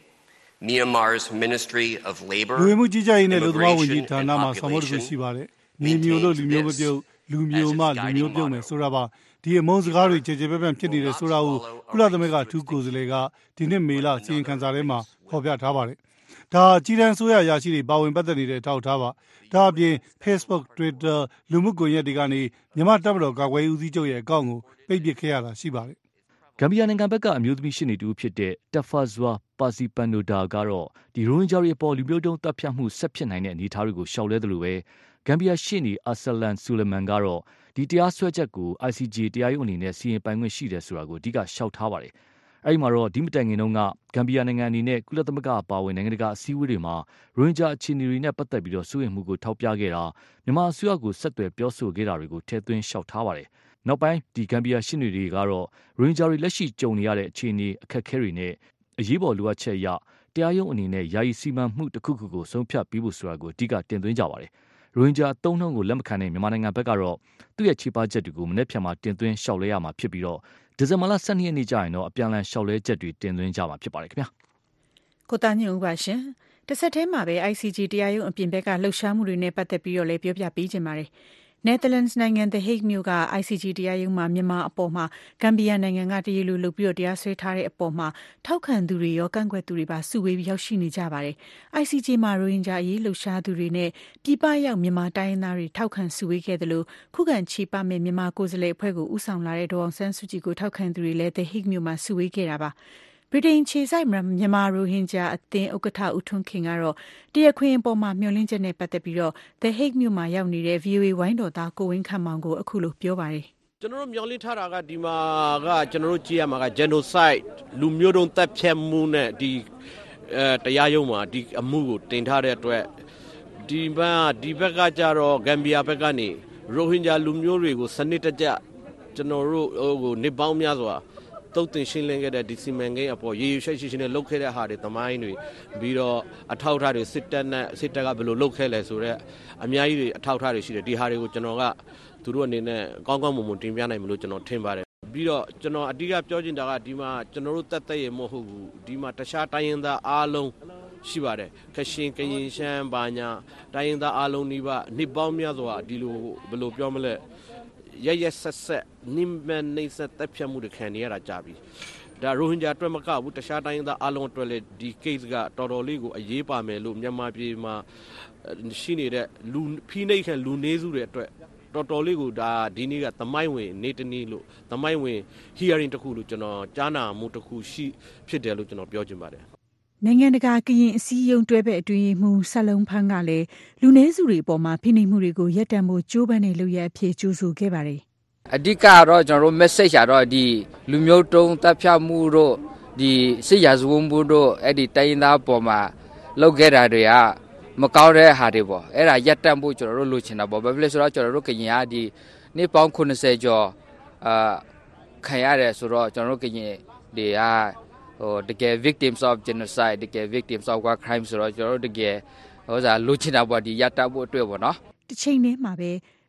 Myanmar's Ministry of Labor လူမှုကြီးကြပ်ရေးနဲ့လူသမားဝန်ကြီးဌာနမှာဆောင်ရွက်မှုရှိပါတယ်။နေမျိုးလို့လူမျိုးမပြုတ်လူမျိုးမှလူမျိုးပြုတ်မယ်ဆိုတာပါဒီအမုန်းစကားတွေကြေကြေပြန့်ဖြစ်နေတဲ့ဆိုတာကိုကုလသမဂ္ဂထူးကိုယ်စားလှယ်ကဒီနှစ်မေလစီရင်ခံစာထဲမှာဖော်ပြထားပါတယ်။ဒါကြီးတန်းဆိုရရရှိတွေပါဝင်ပတ်သက်နေတဲ့ထောက်ထားပါဒါအပြင် Facebook Twitter လူမှုကွန်ရက်တွေကနေမြန်မာတပ်မတော်ကာကွယ်ရေးဦးစီးချုပ်ရဲ့အကောင့်ကိုပိတ်ပစ်ခဲ့ရတာရှိပါတယ်ဂမ်ဘီယာနိုင်ငံဘက်ကအမျိုးသမီးရှိနေတူဖြစ်တဲ့ Tafazwa Pasipanoda ကတော့ဒီရိုဟင်ဂျာတွေအပေါ်လူမျိုးတုံးတပ်ဖြတ်မှုဆက်ဖြစ်နိုင်တဲ့အနေအထားတွေကိုရှောက်လဲသလိုပဲဂမ်ဘီယာရှေ့နေ Arsalan Suleiman ကတော့ဒီတရားစွဲချက်ကို ICJ တရားရုံးအနေနဲ့စီရင်ပိုင်ခွင့်ရှိတယ်ဆိုတာကိုအဓိကရှောက်ထားပါတယ်အဲ့ဒီမှာတော့ဒီမတိုင်ခင်တုန်းကဂမ်ဘီယာနိုင်ငံအနေနဲ့ကုလသမဂ္ဂအပါအဝင်နိုင်ငံတကာအစည်းအဝေးတွေမှာရိုဟင်ဂျာအခြေအနေတွေနဲ့ပတ်သက်ပြီးတော့စိုးရိမ်မှုကိုထောက်ပြခဲ့တာမြန်မာအစိုးရကိုဆက်သွယ်ပြောဆိုခဲ့တာတွေကိုထည့်သွင်းရှောက်ထားပါတယ်နောက်ပိုင်းဒီဂမ်ဘီယာရှင်းတွေကတော့ရိုဟင်ဂျာတွေလက်ရှိကြုံနေရတဲ့အခြေအနေအခက်အခဲတွေနဲ့အရေးပေါ်လိုအပ်ချက်အရတရားရုံးအနေနဲ့ယာယီစီမံမှုတစ်ခုခုကိုဆုံးဖြတ်ပြီးဖို့ဆိုတာကိုအဓိကတင်သွင်းကြပါတယ်ရိုဟင်ဂျာအသုံးနှုန်းကိုလက်မခံတဲ့မြန်မာနိုင်ငံဘက်ကတော့သူ့ရဲ့ခြေပချက်တွေကိုမနေ့ဖြန်မှာတင်သွင်းရှောက်လဲရမှာဖြစ်ပြီးတော့ဒီဇင်ဘာလ12ရက်နေ့ကျရင်တော့အပြန်အလှန်ရှောက်လဲချက်တွေတင်သွင်းကြမှာဖြစ်ပါတယ်ခင်ဗျာကိုသားညွန့်ဦးပါရှင်တစ်ဆက်တည်းမှာပဲ ICJ တရားရုံးအပြင်ဘက်ကလှုပ်ရှားမှုတွေနဲ့ပတ်သက်ပြီးတော့လည်းပြောပြပေးခြင်းပါတယ်Netherlands နိုင်ငံ The Hague မြို့က ICJ တရားရုံးမှာမြန်မာအပေါ်မှာဂမ်ဘီယာနိုင်ငံကတရားလိုလုပ်ပြီးတော့တရားစွဲထားတဲ့အပေါ်မှာထောက်ခံသူတွေရောကန့်ကွက်သူတွေပါစုဝေးပြီးရောက်ရှိနေကြပါတယ်။ ICJ မှာရိုဟင်ဂျာအရေးလှုပ်ရှားသူတွေနဲ့ပြည်ပရောက်မြန်မာတိုင်းရင်းသားတွေထောက်ခံစုဝေးခဲ့တယ်လို့ခုခံချေပမဲ့မြန်မာကိုယ်စားလှယ်အဖွဲ့ကိုဦးဆောင်လာတဲ့ဒေါအောင်ဆန်းစုကြည်ကိုထောက်ခံသူတွေလည်း The Hague မြို့မှာစုဝေးခဲ့တာပါ။ဗြိတိန်ခြေဆိုင်မြန်မာရိုဟင်ဂျာအသင်းဥက္ကဋ္ဌဦးထွန်းခင်ကတော့တရားခွင်အပေါ်မှာမျှော်လင့်ချက်နဲ့ပတ်သက်ပြီးတော့ The Hague မြို့မှာရောက်နေတဲ့ VOA ဝိုင်းတော်သားကိုဝင်းခန့်မောင်ကိုအခုလိုပြောပါတယ်ကျွန်တော်တို့မျှော်လင့်ထားတာကဒီမှာကကျွန်တော်တို့ကြည့်ရမှာက genocide လူမျိုးတုံးတပ်ဖြတ်မှုနဲ့ဒီတရားရုံးမှာဒီအမှုကိုတင်ထားတဲ့အတွက်ဒီဘက်ကကြတော့ဂမ်ဘီယာဘက်ကနေရိုဟင်ဂျာလူမျိုးတွေကိုစနစ်တကျကျွန်တော်တို့ဟိုနေပေါင်းများစွာတုတ်တင်ရှင်းလင်းခဲ့တဲ့ဒီစီမံကိန်းအပေါ်ရေရွှေရှိနဲ့လုတ်ခဲ့တဲ့ဟာတွေသမိုင်းတွေပြီးတော့အထောက်အထားတွေစစ်တပ်ကဘယ်လိုလုတ်ခဲ့လဲဆိုတော့အများကြီးတွေအထောက်အထားတွေရှိတယ်ဒီဟာတွေကိုကျွန်တော်ကသူတို့အနေနဲ့ကောင်းကောင်းမွန်မွန်တင်ပြနိုင်မလို့ကျွန်တော်ထင်ပါတယ်ပြီးတော့ကျွန်တော်အဓိကပြောချင်တာကဒီမှာကျွန်တော်တို့တက်သက်ရမဟုတ်ဘူးဒီမှာတခြားတိုင်းရင်းသားအားလုံးရှိပါတယ်ခရှင်ကရင်ရှမ်းဘာညာတိုင်းရင်းသားအားလုံးဒီပါနှစ်ပေါင်းများစွာဒီလိုဘယ်လိုပြောမလဲရရဆက်နိမနေစတက်ဖြတ်မှုတွေခံနေရတာကြပြီဒါရိုဟင်ဂျာအတွက်မကဘူးတခြားတိုင်းသားအလုံးအတွက်လည်းဒီ case ကတော်တော်လေးကိုအရေးပါမယ်လို့မြန်မာပြည်မှာရှိနေတဲ့လူဖိနှိပ်ခံလူနေစုတွေအတွက်တော်တော်လေးကိုဒါဒီနေ့ကသမိုင်းဝင်နေတနည်းလို့သမိုင်းဝင် hearing တစ်ခုလို့ကျွန်တော်ကြားနာမှုတစ်ခုရှိဖြစ်တယ်လို့ကျွန်တော်ပြောချင်ပါတယ်နိုင်ငံတကာကရင်အစည်းအရုံးတွဲဘက်အတွင်းမှုဆက်လုံးဖန်းကလည်းလူနည်းစုတွေအပေါ်မှာဖိနှိပ်မှုတွေကိုရပ်တန့်ဖို့ကြိုးပမ်းတဲ့လုပ်ရအဖြစ်ကြိုးဆိုခဲ့ပါတယ်အဓိကတော့ကျွန်တော်တို့ message ကတော့ဒီလူမျိုးတုံးတပ်ဖြတ်မှုတို့ဒီစစ်ရာဇဝတ်မှုတို့အဲ့ဒီတိုင်းရင်းသားပေါ်မှာလုပ်ခဲ့တာတွေကမကောင်းတဲ့ဟာတွေပေါ့အဲ့ဒါရပ်တန့်ဖို့ကျွန်တော်တို့လိုချင်တာပေါ့ဘာဖြစ်လဲဆိုတော့ကျွန်တော်တို့ကရင်ကဒီနေ့ပေါင်း80ကျော်ခံရတယ်ဆိုတော့ကျွန်တော်တို့ကရင်တွေကတကယ် victims of genocide တကယ် victims of war crimes ဆိုတော့ကျွန်တော်တို့တကယ်ဟိုစားလိုချင်တာပေါ့ဒီရပ်တန့်ဖို့အတွက်ပေါ့နော်တစ်ချိန်တည်းမှာပဲ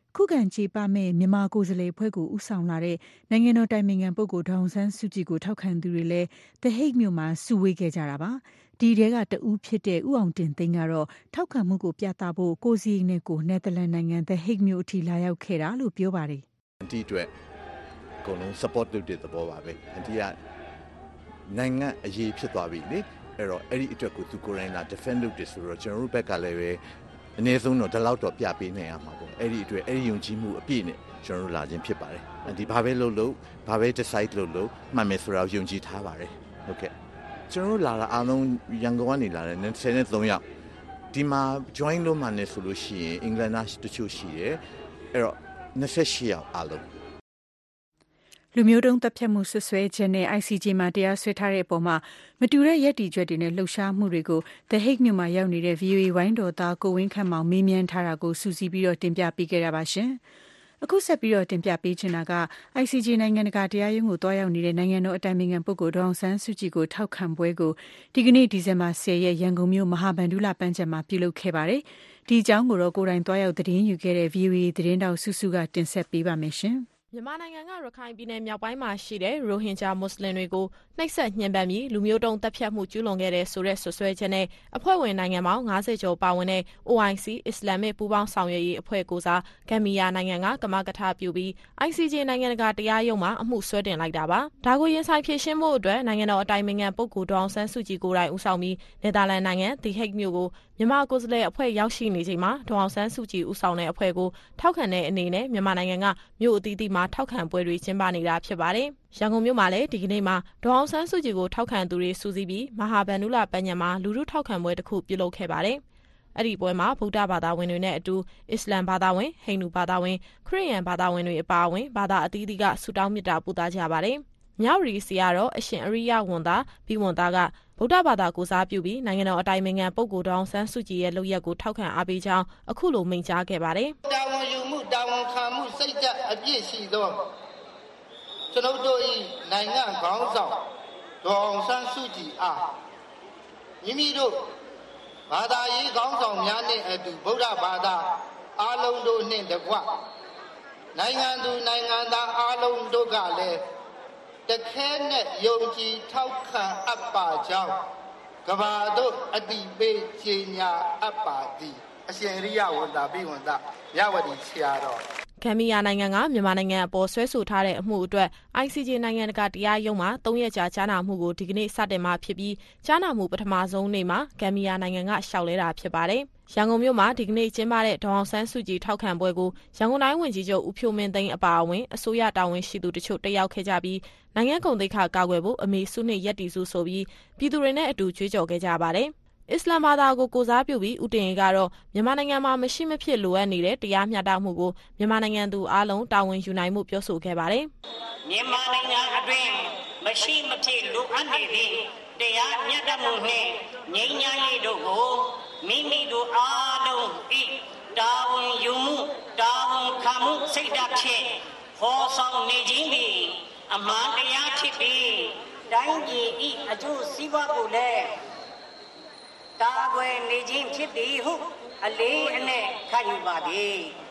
ခုခံခြေပမဲ့မြန်မာကိုယ်စားလှယ်အဖွဲ့ကိုဦးဆောင်လာတဲ့နိုင်ငံတော်တိုင်ပင်ခံပုဂ္ဂိုလ်ဒေါအောင်ဆန်းစုကြည်ကိုထောက်ခံသူတွေလည်း The Hague မြို့မှာစုဝေးခဲ့ကြတာပါဒီတဲကတဦးဖြစ်တဲ့ဦးအောင်တင်သိန်းကတော့ထောက်ခံမှုကိုပြသဖို့ကိုစီနဲ့ကိုနယ်သာလန်နိုင်ငံ The Hague မြို့အထိလာရောက်ခဲ့တာလို့ပြောပါတယ်ဒီအတွက်အကုန်လုံး support လုပ်တဲ့သဘောပါပဲဒီကနိုင်ငံအရေးဖြစ်သွားပြီလေအဲ့တော့အဲ့ဒီအတွက်ကိုသူကိုယ်တိုင်လာ defend လုပ်တယ်ဆိုတော့ကျွန်တော်တို့ဘက်ကလည်းပဲအနည်းဆုံးတော့ဒီလောက်တော့ပြပေးနိုင်ရမှာပေါ့အဲ့ဒီအတွက်အဲ့ဒီယုံကြည်မှုအပြည့်နဲ့ကျွန်တော်တို့လာခြင်းဖြစ်ပါတယ်ဒီဘာပဲလုပ်ဘာပဲ decide လုပ်မှန်မယ်ဆိုတော့ယုံကြည်ထားပါတယ်ဟုတ်ကဲ့ကျွန်တော်တို့လာတာအားလုံးရန်ကုန်ကနေလာတယ်23ယောက်ဒီမှာ join လို့မှလည်းဆိုလို့ရှိရင်အင်္ဂလန်သားတချို့ရှိတယ်အဲ့တော့28ယောက်အားလုံးလူမျိုးတုံးတပ်ဖြတ်မှုဆွဆွဲချက်နဲ့ ICJ မှာတရားစွဲထားတဲ့အပေါ်မှာမတူတဲ့ရည်တည်ချက်တွေနဲ့လှုပ်ရှားမှုတွေကို The Hague မြို့မှာရောက်နေတဲ့ VOA ဝိုင်းတော်သားကိုဝင်းခန့်မောင်မေးမြန်းထားတာကိုစူးစီးပြီးတော့တင်ပြပေးခဲ့တာပါရှင်။အခုဆက်ပြီးတော့တင်ပြပေးချင်တာက ICJ နိုင်ငံတကာတရားရုံးကိုတွားရောက်နေတဲ့နိုင်ငံတော်အတိုင်ပင်ခံပုဂ္ဂိုလ်ဒေါအောင်ဆန်းစုကြည်ကိုထောက်ခံပွဲကိုဒီကနေ့ဒီဇင်ဘာ10ရက်ရန်ကုန်မြို့မဟာဗန္ဓုလပန်းခြံမှာပြုလုပ်ခဲ့ပါတယ်။ဒီအကြောင်းကိုတော့ကိုယ်တိုင်တွားရောက်သတင်းယူခဲ့တဲ့ VOA သတင်းတောက်စုစုကတင်ဆက်ပေးပါမယ်ရှင်။မြန်မာနိုင်ငံကရခိုင်ပြည်နယ်မြောက်ပိုင်းမှာရှိတဲ့ရိုဟင်ဂျာမွတ်စလင်တွေကိုနှိပ်စက်ညှဉ်းပန်းပြီးလူမျိုးတုံးတပ်ဖြတ်မှုကျူးလွန်ခဲ့တဲ့ဆိုတဲ့ဆွဆွဲချက်နဲ့အဖွဲ့ဝင်နိုင်ငံပေါင်း90ကျော်ပါဝင်တဲ့ OIC အစ္စလာမစ်ပူးပေါင်းဆောင်ရွက်ရေးအဖွဲ့ကိုစားဂမ်ဘီယာနိုင်ငံကကမကထပြုပြီး ICJ နိုင်ငံတကာတရားရုံးမှာအမှုဆွဲတင်လိုက်တာပါ။ဒါကိုရင်ဆိုင်ဖြေရှင်းဖို့အတွက်နိုင်ငံတော်အတိုင်ပင်ခံပုဂ္ဂိုလ်ဒေါအောင်ဆန်းစုကြည်ကိုယ်တိုင်ဦးဆောင်ပြီးနယ်သာလန်နိုင်ငံ The Hague မြို့ကိုမြန်မာကိုယ်စားလှယ်အဖွဲ့ရောက်ရှိနေချိန်မှာဒေါအောင်ဆန်းစုကြည်ဦးဆောင်တဲ့အဖွဲ့ကိုထောက်ခံတဲ့အနေနဲ့မြန်မာနိုင်ငံကမြို့အသီးသီးမှာထောက်ခံပွဲတွေကျင်းပနေတာဖြစ်ပါတယ်။ရန်ကုန်မြို့မှာလည်းဒီကနေ့မှာဒေါအောင်ဆန်းစုကြည်ကိုထောက်ခံသူတွေစုစည်းပြီးမဟာဗန္ဓုလပန်းခြံမှာလူထုထောက်ခံပွဲတစ်ခုပြုလုပ်ခဲ့ပါတယ်။အဲ့ဒီပွဲမှာဗုဒ္ဓဘာသာဝင်တွေနဲ့အတူအစ္စလမ်ဘာသာဝင်၊ဟိန္ဒူဘာသာဝင်၊ခရစ်ယာန်ဘာသာဝင်တွေအပါအဝင်ဘာသာအသီးသီးကဆုတောင်းမေတ္တာပို့သကြပါတယ်။မြောက်ရီစီကတော့အရှင်အရိယဝန်သားပြီးဝန်သားကဗုဒ္ဓဘာသာကိုစားပြုပြီးနိုင်ငံတော်အတိုင်ပင်ခံပုဂ္ဂိုလ်ဒေါအောင်ဆန်းစုကြည်ရဲ့လုပ်ရက်ကိုထောက်ခံအားပေးကြောင်းအခုလိုမိန့်ကြားခဲ့ပါတယ်။တာဝန်ယူမှုတာဝန်ခံမှုစိတ်ဓာတ်အပြည့်ရှိသောကျွန်ုပ်တို့၏နိုင်ငံခေါင်းဆောင်ဒေါအောင်ဆန်းစုကြည်အားမိမိတို့ဘာသာရေးခေါင်းဆောင်များနှင့်အတူဗုဒ္ဓဘာသာအားလုံးတို့နှင့်တကွနိုင်ငံသူနိုင်ငံသားအားလုံးတို့ကလည်းတခဲနဲ့ယုံကြည်ထောက်ခံအပ်ပါကြောင်းကဘာတို့အတိပေးကြေညာအပ်ပါသည်အရှင်ရိယဝန်တာပြီးဝန်တာမြဝတီဆရာတော်ဂမ်ဘီယာနိုင်ငံကမြန်မာနိုင်ငံအပေါ်ဆွဲဆိုထားတဲ့အမှုအတွက် ICJ နိုင်ငံတကာတရားရုံးမှာ3ရက်ကြာကြားနာမှုကိုဒီကနေ့စတင်မှာဖြစ်ပြီးကြားနာမှုပထမဆုံးနေ့မှာဂမ်ဘီယာနိုင်ငံကရှောက်လဲတာဖြစ်ပါတယ်။ရန်ကုန်မြို့မှာဒီကနေ့ကျင်းပတဲ့ဒေါအောင်ဆန်းစုကြည်ထောက်ခံပွဲကိုရန်ကုန်တိုင်းဝန်ကြီးချုပ်ဦးဖြိုးမင်းသိန်းအပါအဝင်အစိုးရတာဝန်ရှိသူတချို့တက်ရောက်ခဲ့ကြပြီးနိုင်ငံကုန်သိက္ခာကာကွယ်ဖို့အမေစုနှစ်ရက်တီစုဆိုပြီးပြည်သူတွေနဲ့အတူကြွေးကြော်ခဲ့ကြပါတယ်။အစ္စလာမ်ဘာသာကိုကိုစားပြုပြီးဦးတင်ရင်ကတော့မြန်မာနိုင်ငံမှာမရှိမဖြစ်လိုအပ်နေတဲ့တရားမျှတမှုကိုမြန်မာနိုင်ငံသူအားလုံးတာဝန်ယူနိုင်မှုပြောဆိုခဲ့ပါတယ်။မြန်မာနိုင်ငံအတွင်းမရှိမဖြစ်လိုအပ်နေတဲ့တရားမျှတမှုနဲ့ငြိမ်းချမ်းရေးတို့ကိုမိမိတို့အားလုံးဤတာဝန်ယူမှုတာဝန်ခံမှုစိတ်ဓာတ်ဖြင့်ဖော်ဆောင်နေခြင်းသည်အမှန်တရားဖြစ်ပြီးတိုင်းပြည်ဤအကျိုးစီးပွားကိုလည်းကာကွယ်နေခြင်းဖြစ်သည်ဟုအလေးအနက်ခံယူပါသည်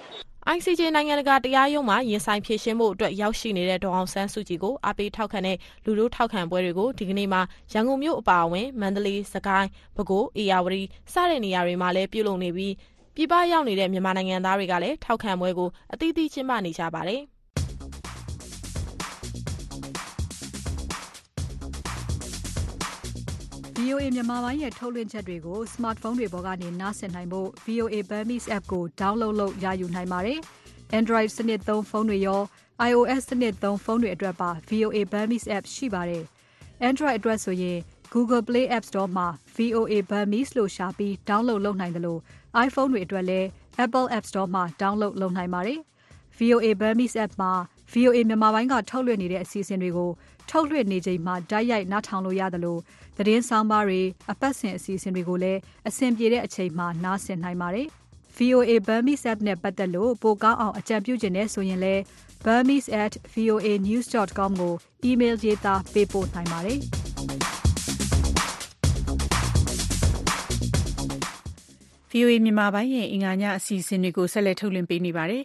ICJ နိုင်ငံတကာတရားရုံးမှာရင်ဆိုင်ဖြေရှင်းဖို့အတွက်ရောက်ရှိနေတဲ့ဒေါအောင်ဆန်းစုကြည်ကိုအားပေးထောက်ခံတဲ့လူထုထောက်ခံပွဲတွေကိုဒီကနေ့မှာရန်ကုန်မြို့အပါအဝင်မန္တလေး၊စကိုင်း၊ပဲခူး၊ဧရာဝတီစတဲ့နေရာတွေမှာလည်းပြုလုပ်နေပြီးပြည်ပရောက်နေတဲ့မြန်မာနိုင်ငံသားတွေကလည်းထောက်ခံပွဲကိုအသီးသီးကျင်းပနေကြပါတယ်။ VOA မြန်မာပိုင်းရဲ့ထုတ်လွှင့်ချက်တွေကို smartphone တွေပေါ်ကနေနားဆင်နိုင်ဖို့ VOA Burmese app ကို download လုပ်ရယူနိုင်ပါတယ်။ Android စနစ်သုံးဖုန်းတွေရော iOS စနစ်သုံးဖုန်းတွေအတွက်ပါ VOA Burmese app ရှိပါတယ်။ Android အတွက်ဆိုရင် Google Play App Store မှာ VOA Burmese လို့ရှာပြီး download လုပ်နိုင်တယ်လို့ iPhone တွေအတွက်လည်း Apple App Store မှာ download လုပ်နိုင်ပါတယ်။ VOA Burmese app မှာ VOA မြန်မာပိုင်းကထုတ်လွှင့်နေတဲ့အစီအစဉ်တွေကိုထုတ်လွှင့်နေချိန်မှာတိုက်ရိုက်နားထောင်လို့ရတယ်လို့သတင်းဆောင်ပါတွေအပတ်စဉ်အစီအစဉ်တွေကိုလည်းအဆင်ပြေတဲ့အချိန်မှာနားဆင်နိုင်ပါတယ်။ VOA Burmese app နဲ့ပတ်သက်လို့ပိုကောင်းအောင်အကြံပြုချင်တဲ့ဆိုရင်လည်း burmese@voanews.com ကို email ရေးသားပေးပို့နိုင်ပါတယ်။ VOA မြန်မာပိုင်းရဲ့အင်္ဂါညအစီအစဉ်တွေကိုဆက်လက်ထုတ်လွှင့်ပေးနေပါတယ်။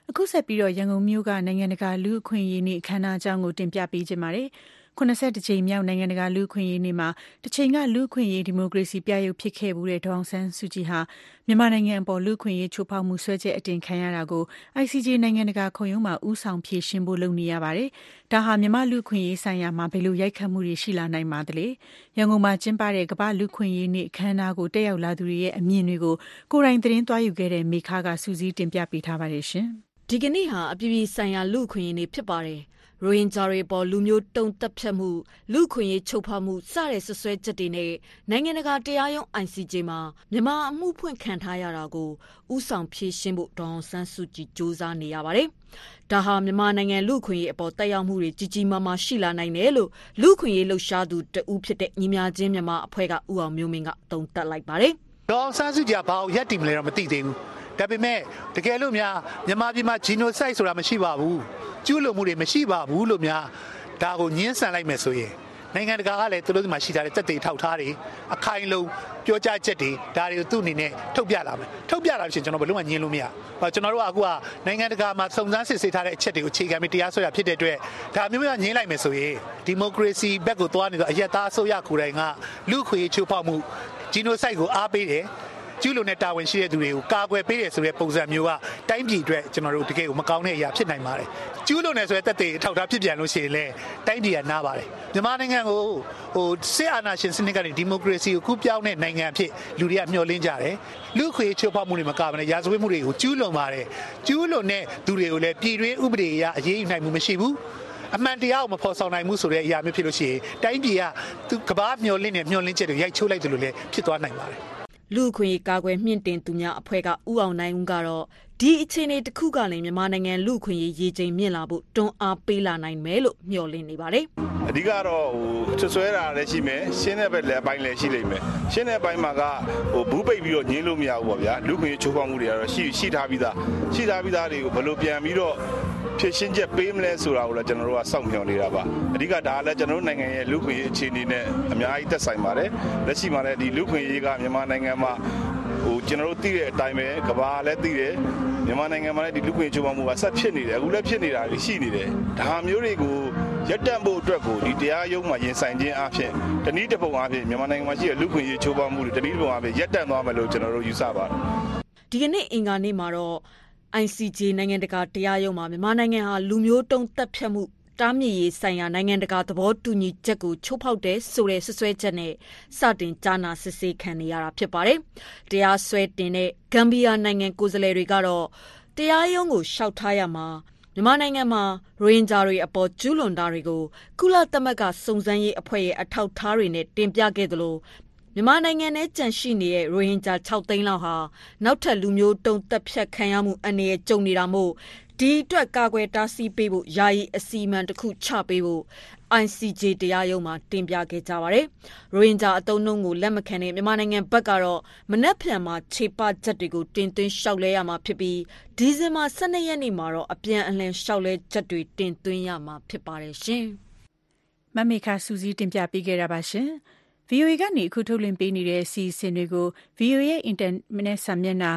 အခုဆက်ပြီးတော့ရန်ကုန်မြို့ကနိုင်ငံတကာလူ့အခွင့်အရေးနေ့အခမ်းအနားအကြောင်းကိုတင်ပြပေးကြပါမယ်။82ကြိမ်မြောက်နိုင်ငံတကာလူ့အခွင့်အရေးနေ့မှာတစ်ချိန်ကလူ့အခွင့်အရေးဒီမိုကရေစီပြရုပ်ဖြစ်ခဲ့မှုတဲ့ဒေါအောင်ဆန်းစုကြည်ဟာမြန်မာနိုင်ငံအပေါ်လူ့အခွင့်အရေးချိုးဖောက်မှုဆွဲချက်အတင်ခံရတာကို ICJ နိုင်ငံတကာခုံရုံးမှာဦးဆောင်ဖြေရှင်းဖို့လုပ်နေရပါတယ်။ဒါဟာမြန်မာလူ့အခွင့်အရေးဆိုင်ရာမှာဘယ်လိုရိုက်ခတ်မှုတွေရှိလာနိုင်ပါသလဲ။ရန်ကုန်မှာကျင်းပတဲ့ကမ္ဘာလူ့အခွင့်အရေးနေ့အခမ်းအနားကိုတက်ရောက်လာသူတွေရဲ့အမြင်တွေကိုကိုယ်တိုင်သတင်းသွားယူခဲ့တဲ့မေခကစူးစီးတင်ပြပေးထားပါတယ်ရှင်။ဒီကနေ့ဟာအပြည်ပြည်ဆိုင်ရာလူ့အခွင့်အရေးနေ့ဖြစ်ပါတယ်။ရိုဟင်ဂျာတွေပေါ်လူမျိုးတုံးတက်ဖြတ်မှုလူ့အခွင့်အရေးချိုးဖောက်မှုစတဲ့ဆွဆွဲချက်တွေနဲ့နိုင်ငံတကာတရားရုံး ICJ မှာမြန်မာအမှုဖွင့်ခံထားရတာကိုဥဆောင်ဖြေရှင်းဖို့ဒေါအောင်ဆန်းစုကြည်စူးစမ်းနေရပါတယ်။ဒါဟာမြန်မာနိုင်ငံလူ့အခွင့်အရေးအပေါ်တက်ရောက်မှုတွေကြီးကြီးမားမားရှိလာနိုင်တယ်လို့လူ့အခွင့်အရေးလှုပ်ရှားသူတဦးဖြစ်တဲ့ညီမချင်းမြန်မာအဖွဲ့ကဦးအောင်မျိုးမင်းကသုံးသပ်လိုက်ပါတယ်။ဒေါအောင်ဆန်းစုကြည်ကဘာကိုရက်တည်မလဲတော့မသိသေးဘူး။ဒါပေမဲ့တကယ်လို့များမြန်မာပြည်မှာဂျီနိုဆိုက်ဆိုတာမရှိပါဘူးကျူးလွန်မှုတွေမရှိပါဘူးလို့များဒါကိုညှင်းဆန်လိုက်မယ်ဆိုရင်နိုင်ငံတကာကလည်းသူတို့ဒီမှာရှိထားတဲ့တက်တေထောက်ထားတွေအခိုင်လုံးပြောကြားချက်တွေဒါတွေကိုသူ့အနေနဲ့ထုတ်ပြလာမယ်ထုတ်ပြလာလို့ရှိရင်ကျွန်တော်ဘယ်လို့မှညှင်းလို့မရဘူးကျွန်တော်တို့ကအခုကနိုင်ငံတကာမှာစုံစမ်းစစ်ဆေးထားတဲ့အချက်တွေကိုအခြေခံပြီးတရားစွဲရဖြစ်တဲ့အတွက်ဒါမျိုးမျိုးညှင်းလိုက်မယ်ဆိုရင်ဒီမိုကရေစီဘက်ကိုသွားနေတော့အရက်သားအစိုးရကိုယ်တိုင်ကလူ့အခွင့်အရေးချိုးဖောက်မှုဂျီနိုဆိုက်ကိုအားပေးတယ်ကျူးလွန်တဲ့တာဝန်ရှိတဲ့သူတွေကိုကာကွယ်ပေးတယ်ဆိုတဲ့ပုံစံမျိုးကတိုင်းပြည်အတွက်ကျွန်တော်တို့တကယ်ကိုမကောင်းတဲ့အရာဖြစ်နိုင်ပါတယ်ကျူးလွန်တယ်ဆိုတဲ့တက်တဲ့အထောက်အထားဖြစ်ပြန်လို့ရှိရင်လည်းတိုင်းပြည်ကနားပါတယ်မြန်မာနိုင်ငံကိုစစ်အာဏာရှင်စနစ်ကနေဒီမိုကရေစီကိုကူးပြောင်းတဲ့နိုင်ငံအဖြစ်လူတွေကမျှော်လင့်ကြတယ်လူ့အခွင့်အရေးချိုးဖောက်မှုတွေမကဘဲရာဇဝတ်မှုတွေကိုကျူးလွန်ပါတယ်ကျူးလွန်တဲ့သူတွေကိုလည်းပြည်တွင်းဥပဒေအရအရေးယူနိုင်မှုမရှိဘူးအမှန်တရားကိုမဖော်ဆောင်နိုင်မှုဆိုတဲ့အရာမျိုးဖြစ်လို့ရှိရင်တိုင်းပြည်ကသူကဘာမျှော်လင့်တဲ့မျှော်လင့်ချက်တွေရိုက်ချိုးလိုက်တယ်လို့လည်းဖြစ်သွားနိုင်ပါတယ်လူ့အခွင့်အရေးကာကွယ်မြင့်တင်သူများအဖွဲ့ကဦးအောင်နိုင်ဦးကတော့ဒီအခြေအနေတစ်ခုကလည်းမြန်မာနိုင်ငံလူ့အခွင့်အရေးရေချိန်မြင့်လာဖို့တွန်းအားပေးလာနိုင်မယ်လို့မျှော်လင့်နေပါတယ်အဓိကတော့ဆွဲတာလည်းရှိမယ်ရှင်းတဲ့ဘက်လည်းအပိုင်းလည်းရှိလိမ့်မယ်ရှင်းတဲ့ဘက်မှာကဘူးပိတ်ပြီးတော့ညှင်းလို့မရဘူးပေါ့ဗျာလူ့အခွင့်အရေးချိုးဖောက်မှုတွေကတော့ရှိထားပြီးသားတွေကိုဘယ်လိုပြန်ပြီးတော့ဖြစ်ရှင်းချက်ပေးမလဲဆိုတာကိုလည်းကျွန်တော်တို့ကစောင့်မျှော်နေတာပါအဓိကဒါလည်းကျွန်တော်တို့နိုင်ငံရဲ့လူ့အခွင့်အရေးအခြေအနေနဲ့အများကြီးသက်ဆိုင်ပါတယ်လက်ရှိမှာလည်းဒီလူ့အခွင့်အရေးကမြန်မာနိုင်ငံမှာကျွန်တော်တို့သိတဲ့အတိုင်းပဲကမ္ဘာလည်းသိတယ်မြန်မာနိုင်ငံမှာလည်းဒီလူ့အခွင့်အရေးချိုးဖောက်မှုကဆက်ဖြစ်နေတယ်အခုလည်းဖြစ်နေတာရှိနေတယ်ဒါမျိုးတွေကိုရပ်တန့်ဖို့အတွက်ကိုဒီတရားရုံးမှာရင်ဆိုင်ခြင်းအပြင်တနည်းတစ်ပုံအပြင်မြန်မာနိုင်ငံမှာရှိတဲ့လူ့အခွင့်အရေးချိုးဖောက်မှုတွေတနည်းတစ်ပုံအပြင်ရပ်တန့်သွားမယ်လို့ကျွန်တော်တို့ယူဆပါတယ်ဒီကနေ့အင်္ဂါနေ့မှာတော့ICJ နိုင်ငံတကာတရားရုံးမှာမြန်မာနိုင်ငံဟာလူမျိုးတုံးတပ်ဖြတ်မှုတားမြစ်ရေးဆိုင်ရာနိုင်ငံတကာသဘောတူညီချက်ကိုချိုးဖောက်တဲ့ဆိုတဲ့ဆွဆွဲချက်နဲ့စတင်ကြားနာစစ်ဆေးခံနေရတာဖြစ်ပါတယ်။တရားစွဲတင်တဲ့ဂမ်ဘီယာနိုင်ငံကိုယ်စားလှယ်တွေကတော့တရားရုံးကိုလျှောက်ထားရမှာမြန်မာနိုင်ငံမှာရိုဟင်ဂျာတွေအပေါ်ကျူးလွန်တာတွေကိုကုလသမဂ္ဂစုံစမ်းရေးအဖွဲ့ရဲ့အထောက်အထားတွေနဲ့တင်ပြခဲ့သလိုမြန်မာနိုင်ငံနဲ့ကြန့်ရှိနေတဲ့ရိုဟင်ဂျာ6သိန်းလောက်ဟာနောက်ထပ်လူမျိုးတုံးတပ်ဖြတ်ခံရမှုအန္တရာယ်ကြုံနေတာမို့ဒီအတွက်ကာကွယ်တားဆီးပေးဖို့ယာယီအစီအမံတစ်ခုချပေးဖို့ ICJ တရားရုံးမှာတင်ပြခဲ့ကြပါတယ်။ရိုဟင်ဂျာအသုံးအနှုန်းကိုလက်မခံတဲ့မြန်မာနိုင်ငံဘက်ကတော့မနက်ဖြန်မှာခြေပချက်တွေကိုတင်သွင်းလျှောက်လဲရမှာဖြစ်ပြီးဒီဇင်ဘာ12ရက်နေ့မှာတော့အပြန်အလှန်လျှောက်လဲချက်တွေတင်သွင်းရမှာဖြစ်ပါတယ်ရှင်။မမေခစူးစီးတင်ပြပေးခဲ့တာပါရှင်။ VOA ကနေအခုထုတ်လွှင့်ပေးနေတဲ့အစီအစဉ်တွေကို VOA ရဲ့ internet စာမျက်နှာ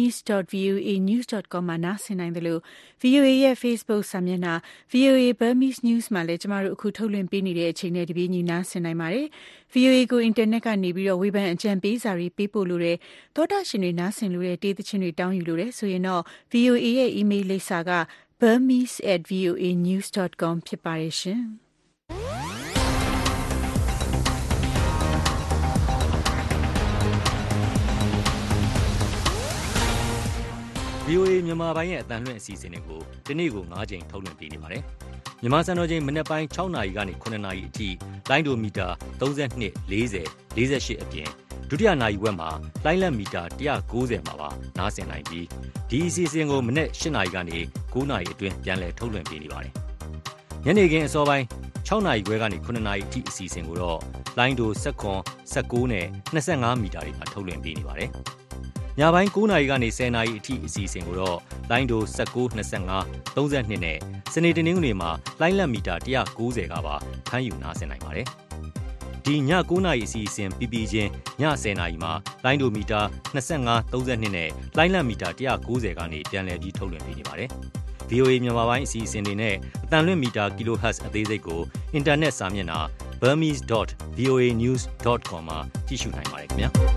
burmese.voanews.com မှာနားဆင်နိုင်တယ်လို့ VOA ရဲ့ Facebook စာမျက်နှာ VOA Burmese News မှာလည်းကျမတို့အခုထုတ်လွှင့်ပေးနေတဲ့အချိန်နဲ့တပြေးညီနားဆင်နိုင်ပါတယ်။ VOA ကို internet ကနေပြီးတော့ဝေဖန်အကြံပေးစာတွေပေးပို့လို့တဲ့သောတာရှင်တွေနားဆင်လို့တဲ့တေးသချင်းတွေတောင်းယူလို့တဲ့ဆိုရင်တော့ VOA ရဲ့ email လိပ်စာက burmese@voanews.com ဖြစ်ပါတယ်ရှင်။ VOA မြန်မာပိုင်းရဲ့အတန်လွှင့်အစီအစဉ်တွေကိုဒီနေ့ကို9ချိန်ထုတ်လွှင့်ပေးနေပါတယ်။မြန်မာစံတော်ချိန်မနက်ပိုင်း6နာရီကနေ9နာရီအထိလိုင်းဒိုမီတာ32 40 48အပြင်ဒုတိယနာရီဝက်မှာလိုင်းလက်မီတာ190မှာပါနားဆင်နိုင်ပြီးဒီအစီအစဉ်ကိုမနက်8နာရီကနေ9နာရီအတွင်းပြန်လည်ထုတ်လွှင့်ပေးနေပါတယ်။ညနေခင်းအစောပိုင်း6နာရီခွဲကနေ9နာရီအထိအစီအစဉ်ကိုတော့လိုင်းဒို19နဲ့25မီတာတွေမှာထုတ်လွှင့်ပေးနေပါတယ်။ညပိုင်း9နာရီကနေ10နာရီအထိအစီအစဉ်ကိုတော့လိုင်းဒို19 25 32နဲ့စနေတနင်္ဂနွေမှာလိုင်းလက်မီတာ190ကပါဖမ်းယူနားဆင်နိုင်ပါတယ်။ဒီည9:00နာရီအစီအစဉ်ပြီးပြီးချင်းည10:00နာရီမှာလိုင်းဒိုမီတာ25 32နဲ့လိုင်းလံမီတာ190ကနေပြန်လည်ပြီးထုတ်လွှင့်ပေးနေပါတယ်။ VOA မြန်မာပိုင်းအစီအစဉ်တွေနဲ့အတန်လွင့်မီတာ kHz အသေးစိတ်ကိုအင်တာနက်စာမျက်နှာ burmese.voanews.com မှာကြည့်ရှုနိုင်ပါတယ်ခင်ဗျာ။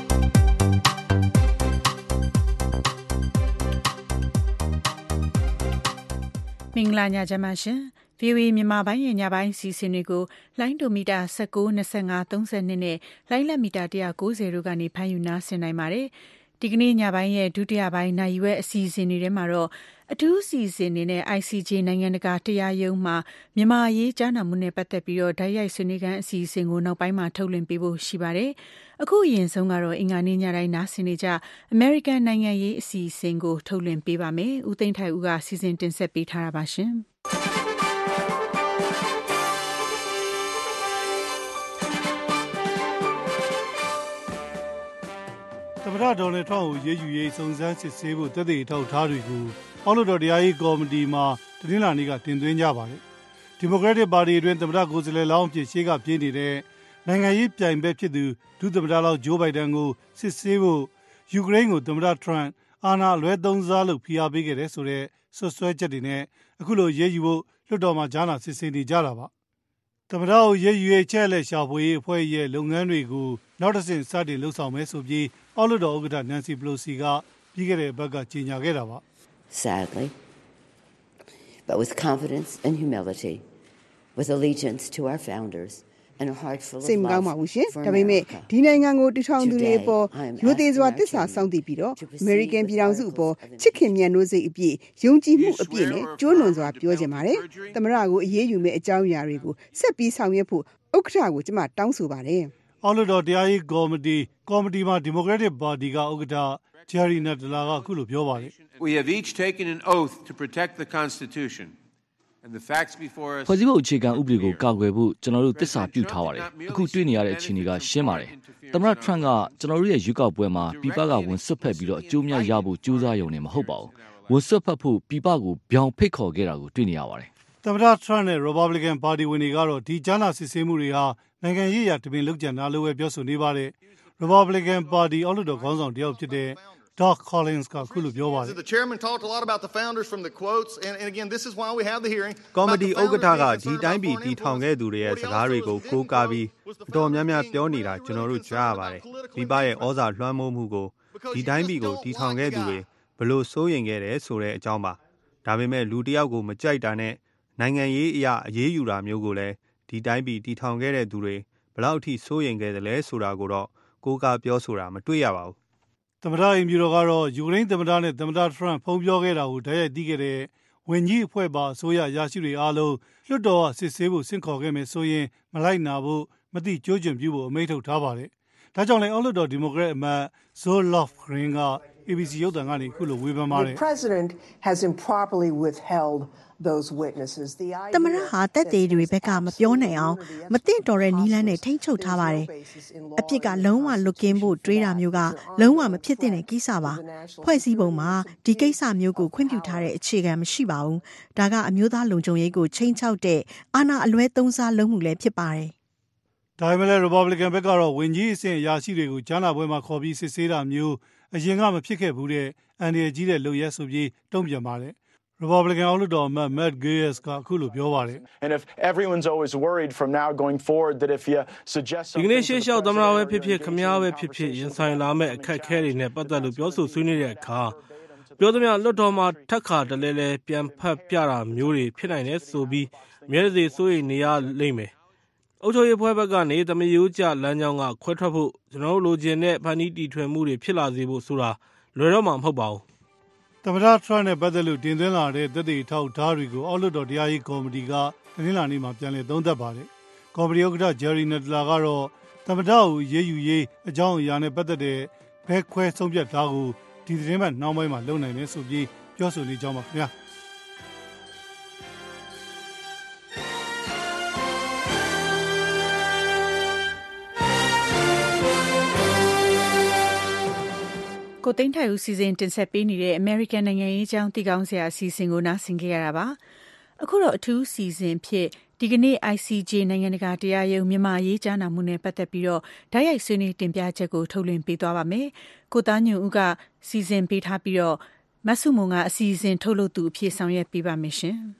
မင်္ဂလာညချမ်းပါရှင်။ VOA မြန်မာပိုင်းရဲ့ညပိုင်းစီစဉ်တွေကိုလိုင်းဒိုမီတာ19 25 32နဲ့လိုင်းလက်မီတာ190တို့ကနေဖမ်းယူနားဆင်နိုင်ပါတယ်။ဒီကနေ့ညပိုင်းရဲ့ဒုတိယပိုင်းနိုင်ရွက်အစီအစဉ်တွေထဲမှာတော့အထူးအစီအစဉ်တွေနဲ့ ICJ နိုင်ငံတကာတရားရုံးမှာမြန်မာရေးကြားနာမှုနဲ့ပတ်သက်ပြီးတော့ဓာတ်ရိုက်ဆွေးနွေးခန်းအစီအစဉ်ကိုနောက်ပိုင်းမှာထုတ်လွှင့်ပေးဖို့ရှိပါတယ်။အခုအရင်ဆုံးကတော့အင်္ဂါနေ့ညတိုင်းနားဆင်နေကြ American နိုင်ငံရေးအစီအစဉ်ကိုထုတ်လွှင့်ပေးပါမယ်။ဦးသိန်းထိုင်ဦးကစီစဉ်တင်ဆက်ပေးထားတာပါရှင်။သမ္မတဒေါ်နယ်ထရန့်ကိုရေးယူရေးစုံစမ်းစစ်ဆေးဖို့သက်သေအထောက်အထားတွေကိုအောက်လွှတ်တော်တရားရေးကော်မတီမှာတနင်္လာနေ့ကတင်သွင်းကြပါတယ်။ဒီမိုကရက်တစ်ပါတီအတွင်းသမ္မတကိုယ်စားလှယ်လောင်းအဖြစ်ရှေ့ကပြေးနေတဲ့နိုင်ငံရေးပြိုင်ဘက်ဖြစ်သူဒုသမ္မတလောင်းဂျိုးဘိုင်ဒန်ကိုစစ်ဆေးဖို့ယူကရိန်းကိုသမ္မတထရန့်အာဏာလွဲသုံးစားလုပ်ဖိအားပေးခဲ့တဲ့ဆိုတဲ့ဆွဆွဲချက်တွေနဲ့အခုလိုရေးယူဖို့လွှတ်တော်မှာကြားနာစစ်ဆေးနေကြတာပါ။သမ္မတကိုရေးယူရေးချက်လက်ရှာဖွေရေးအဖွဲ့ရဲ့လုပ်ငန်းတွေကိုနောက်တစ်ဆင့်စတင်လှုပ်ဆောင်မယ်ဆိုပြီးအောက်လွှတ်တော်ဥက္ကဋ္ဌနန်စီပလိုစီကပြီးခဲ့တဲ့ဘက်ကကြေညာခဲ့တာပါ Sadly, but with confidence and humility, with allegiance to our founders and a heart full of love. စိတ်မကောင်းပါဘူးရှင်။ဒါပေမဲ့ဒီနိုင်ငံကိုတည်ထောင်သူတွေပေါ်ရိုသေစွာတစ္ဆာဆောင်တည်ပြီးတော့ American ပြည်ထောင်စုအပေါ်ချစ်ခင်မြတ်နိုးစိတ်အပြည့်ယုံကြည်မှုအပြည့်နဲ့ကြိုးလွန်စွာပြောချင်ပါတယ်။သမ္မတကိုအရေးယူမဲ့အကြောင်းအရာတွေကိုဆက်ပြီးဆောင်ရွက်ဖို့ဥက္ကဋ္ဌကိုကျွန်မတောင်းဆိုပါတယ်။အောက်လွှတ်တော်တရားရေးကော်မတီမှာဒီမိုကရက်တစ်ပါတီကဥက္ကဋ္ဌဂျယ်ရီနက်ဒလာကအခုလိုပြောပါတယ် We have each taken an oath to protect the Constitution and the facts before us. ဖွဲ့စည်းပုံအခြေခံဥပဒေကိုကာကွယ်ဖို့ကျွန်တော်တို့သစ္စာပြုထားပါတယ်။အခုတွေ့နေရတဲ့အခြေအနေကရှင်းပါတယ်။သမ္မတထရန့်ကကျွန်တော်တို့ရဲ့ရွေးကောက်ပွဲမှာပြည်ပကဝင်ဆွတ်ဖက်ပြီးတော့အကျိုးများရဖို့ကြိုးစားရုံနဲ့မဟုတ်ပါဘူး။ဝင်ဆွတ်ဖက်ဖို့ပြည်ပကိုပြောင်းဖိတ်ခေါ်ခဲ့တာကိုတွေ့နေရပါတယ်။သမ္မတထရန့်နဲ့ Republican ပါတီဝင်တွေကတော့ဒီကြားနာစစ်ဆေးမှုတွေဟာနိုင်ငံရေးရာတပင်လုပ်ကြံတာလို့ပဲပြောဆိုနေပါတယ်။ Republican ပါတီအောက်လွှတ်တော်ခေါင်းဆောင်တယောက်ဖြစ်တဲ့ Doug Collins ကအခုလိုပြောပါတယ် The chairman talked a lot about the founders from the quotes and again this is why we have the hearing. ကော်မတီဥက္ကဋ္ဌကဒီတိုင်းပြည်တည်ထောင်ခဲ့သူတွေရဲ့စကားတွေကိုကိုးကားပြီးအတော်များများပြောနေတာကျွန်တော်တို့ကြားရပါတယ်။ဒီပါရဲ့ဩဇာလွှမ်းမိုးမှုကိုဒီတိုင်းပြည်ကိုတည်ထောင်ခဲ့သူတွေဘလို့စိုးရင်ခဲ့တယ်ဆိုတဲ့အကြောင်းပါ။ဒါပေမဲ့လူတစ်ယောက်ကိုမကြိုက်တာနဲ့နိုင်ငံရေးအရာအရေးယူတာမျိုးကိုလည်းဒီတိုင်းပြည်တည်ထောင်ခဲ့တဲ့သူတွေဘလောက်အထိစိုးရင်ခဲ့တယ်လဲဆိုတာကိုတော့ကိုးကားပြောဆိုတာမတွေ့ရပါဘူးသမ္မတအိမ်ဖြူတော်ကတော့ယူကရိန်းသမ္မတနဲ့သမ္မတထရန့်ဖုန်းပြောခဲ့တာကိုတိုက်ရိုက်သိခဲ့တဲ့ဝန်ကြီးအဖွဲ့ပါအစိုးရရရှိတွေအားလုံးလွှတ်တော်ကစစ်ဆေးဖို့ဆင့်ခေါ်ခဲ့မယ်ဆိုရင်မလိုက်နာဖို့မတိကျိုးကျွံပြုဖို့အမိန့်ထုတ်ထားပါတယ်။ဒါကြောင့်လည်းအောက်လွှတ်တော်ဒီမိုကရက်အမတ် Zoe Lofgren က ABC ရုပ်သံကနေအခုလိုဝေဖန်ပါတယ် The president has improperly withheld those witnesses. သမ္မတဟာတက်သေးတွေဘက်ကမပြောနိုင်အောင်မသိတော်တဲ့နီးလန်းနဲ့ထိန်းချုပ်ထားပါတယ်။အပြစ်ကလုံးဝလွတ်ကင်းဖို့တွေးတာမျိုးကလုံးဝမဖြစ်သင့်တဲ့ကိစ္စပါ။ဖွဲ့စည်းပုံမှာဒီကိစ္စမျိုးကိုခွင့်ပြုထားတဲ့အခြေခံမရှိပါဘူး။ဒါကအမျိုးသားလုံခြုံရေးကိုချိန်ချောက်တဲ့အာဏာအလွဲသုံးစားလုပ်မှုလည်းဖြစ်ပါတယ်။ဒါပေမဲ့ Republican ဘက်ကတော့ဝန်ကြီးအဆင့်အရာရှိတွေကိုကြားနာပွဲမှာခေါ်ပြီးစစ်ဆေးတာမျိုးအရင်ကမဖြစ်ခဲ့ဘူးတဲ့အန်ဒီရဲ့ကြီးတဲ့လုပ်ရက်ဆိုပြီးတုံ့ပြန်ပါတယ်။ Republican အောက်လွှတ်တော်အမတ် Matt Gaetz ကအခုလိုပြောပါတယ် And if everyone's always worried from now going forward that if you suggest ဒီကနေ့ရှေ့လျှောက်သမ္မတပဲဖြစ်ဖြစ်ခမည်းပဲဖြစ်ဖြစ်ရင်ဆိုင်လာမဲ့အခက်အခဲတွေနဲ့ပတ်သက်လို့ပြောဆိုဆွေးနွေးတဲ့အခါပြောသမျှလွှတ်တော်မှာထက်ခါတလဲလဲပြန်ဖတ်ပြတာမျိုးတွေဖြစ်နိုင်တယ်ဆိုပြီးမျက်စိစိုးရိမ်နေရလိမ့်မယ်အုပ်ချုပ်ရေးဖွဲ့ဘက်ကနေသမယိုးကျလမ်းကြောင်းကခွဲထွက်ဖို့ကျွန်တော်တို့လိုချင်တဲ့ဖန်တီးတီထွင်မှုတွေဖြစ်လာစေဖို့ဆိုတာလွယ်တော့မှာမဟုတ်ပါဘူးသမ္မတထရန့်နဲ့ပတ်သက်လို့တင်သွင်းလာတဲ့သက်သေထောက်ထားတွေကိုအောက်လွှတ်တော်တရားရေးကော်မတီကတနင်္လာနေ့မှာပြန်လည်သုံးသပ်ပါတယ်။ကော်မတီဥက္ကဋ္ဌဂျယ်ရီနက်ဒလာကတော့သမ္မတကိုရေးယူရေးအကြောင်းအရာနဲ့ပတ်သက်တဲ့ဘက်ခွဲဆုံးဖြတ်တာကိုဒီသတင်းပတ်နှောင်းပိုင်းမှာလုပ်နိုင်တယ်ဆိုပြီးပြောဆိုနေကြောင်းပါခင်ဗျာ။ကိုသိန်းထိုင်ဦးစီစဉ်တင်ဆက်ပေးနေတဲ့ American နိုင်ငံရေးအကြောင်းသိကောင်းစရာအစီအစဉ်ကိုနားဆင်ကြရတာပါအခုတော့အထူးစီစဉ်ဖြစ်ဒီကနေ့ ICJ နိုင်ငံတကာတရားရုံးမြန်မာရေးကြားနာမှုနဲ့ပတ်သက်ပြီးတော့ဓာတ်ရိုက်ဆွေးနွေးတင်ပြချက်ကိုထုတ်လွှင့်ပေးသွားပါမယ်။ကိုသားညွန့်ဦးကစီစဉ်ပေးထားပြီးတော့မဆုမွန်ကအစီအစဉ်ထုတ်လုပ်သူအဖြစ်ဆောင်ရွက်ပေးပါမယ်ရှင်။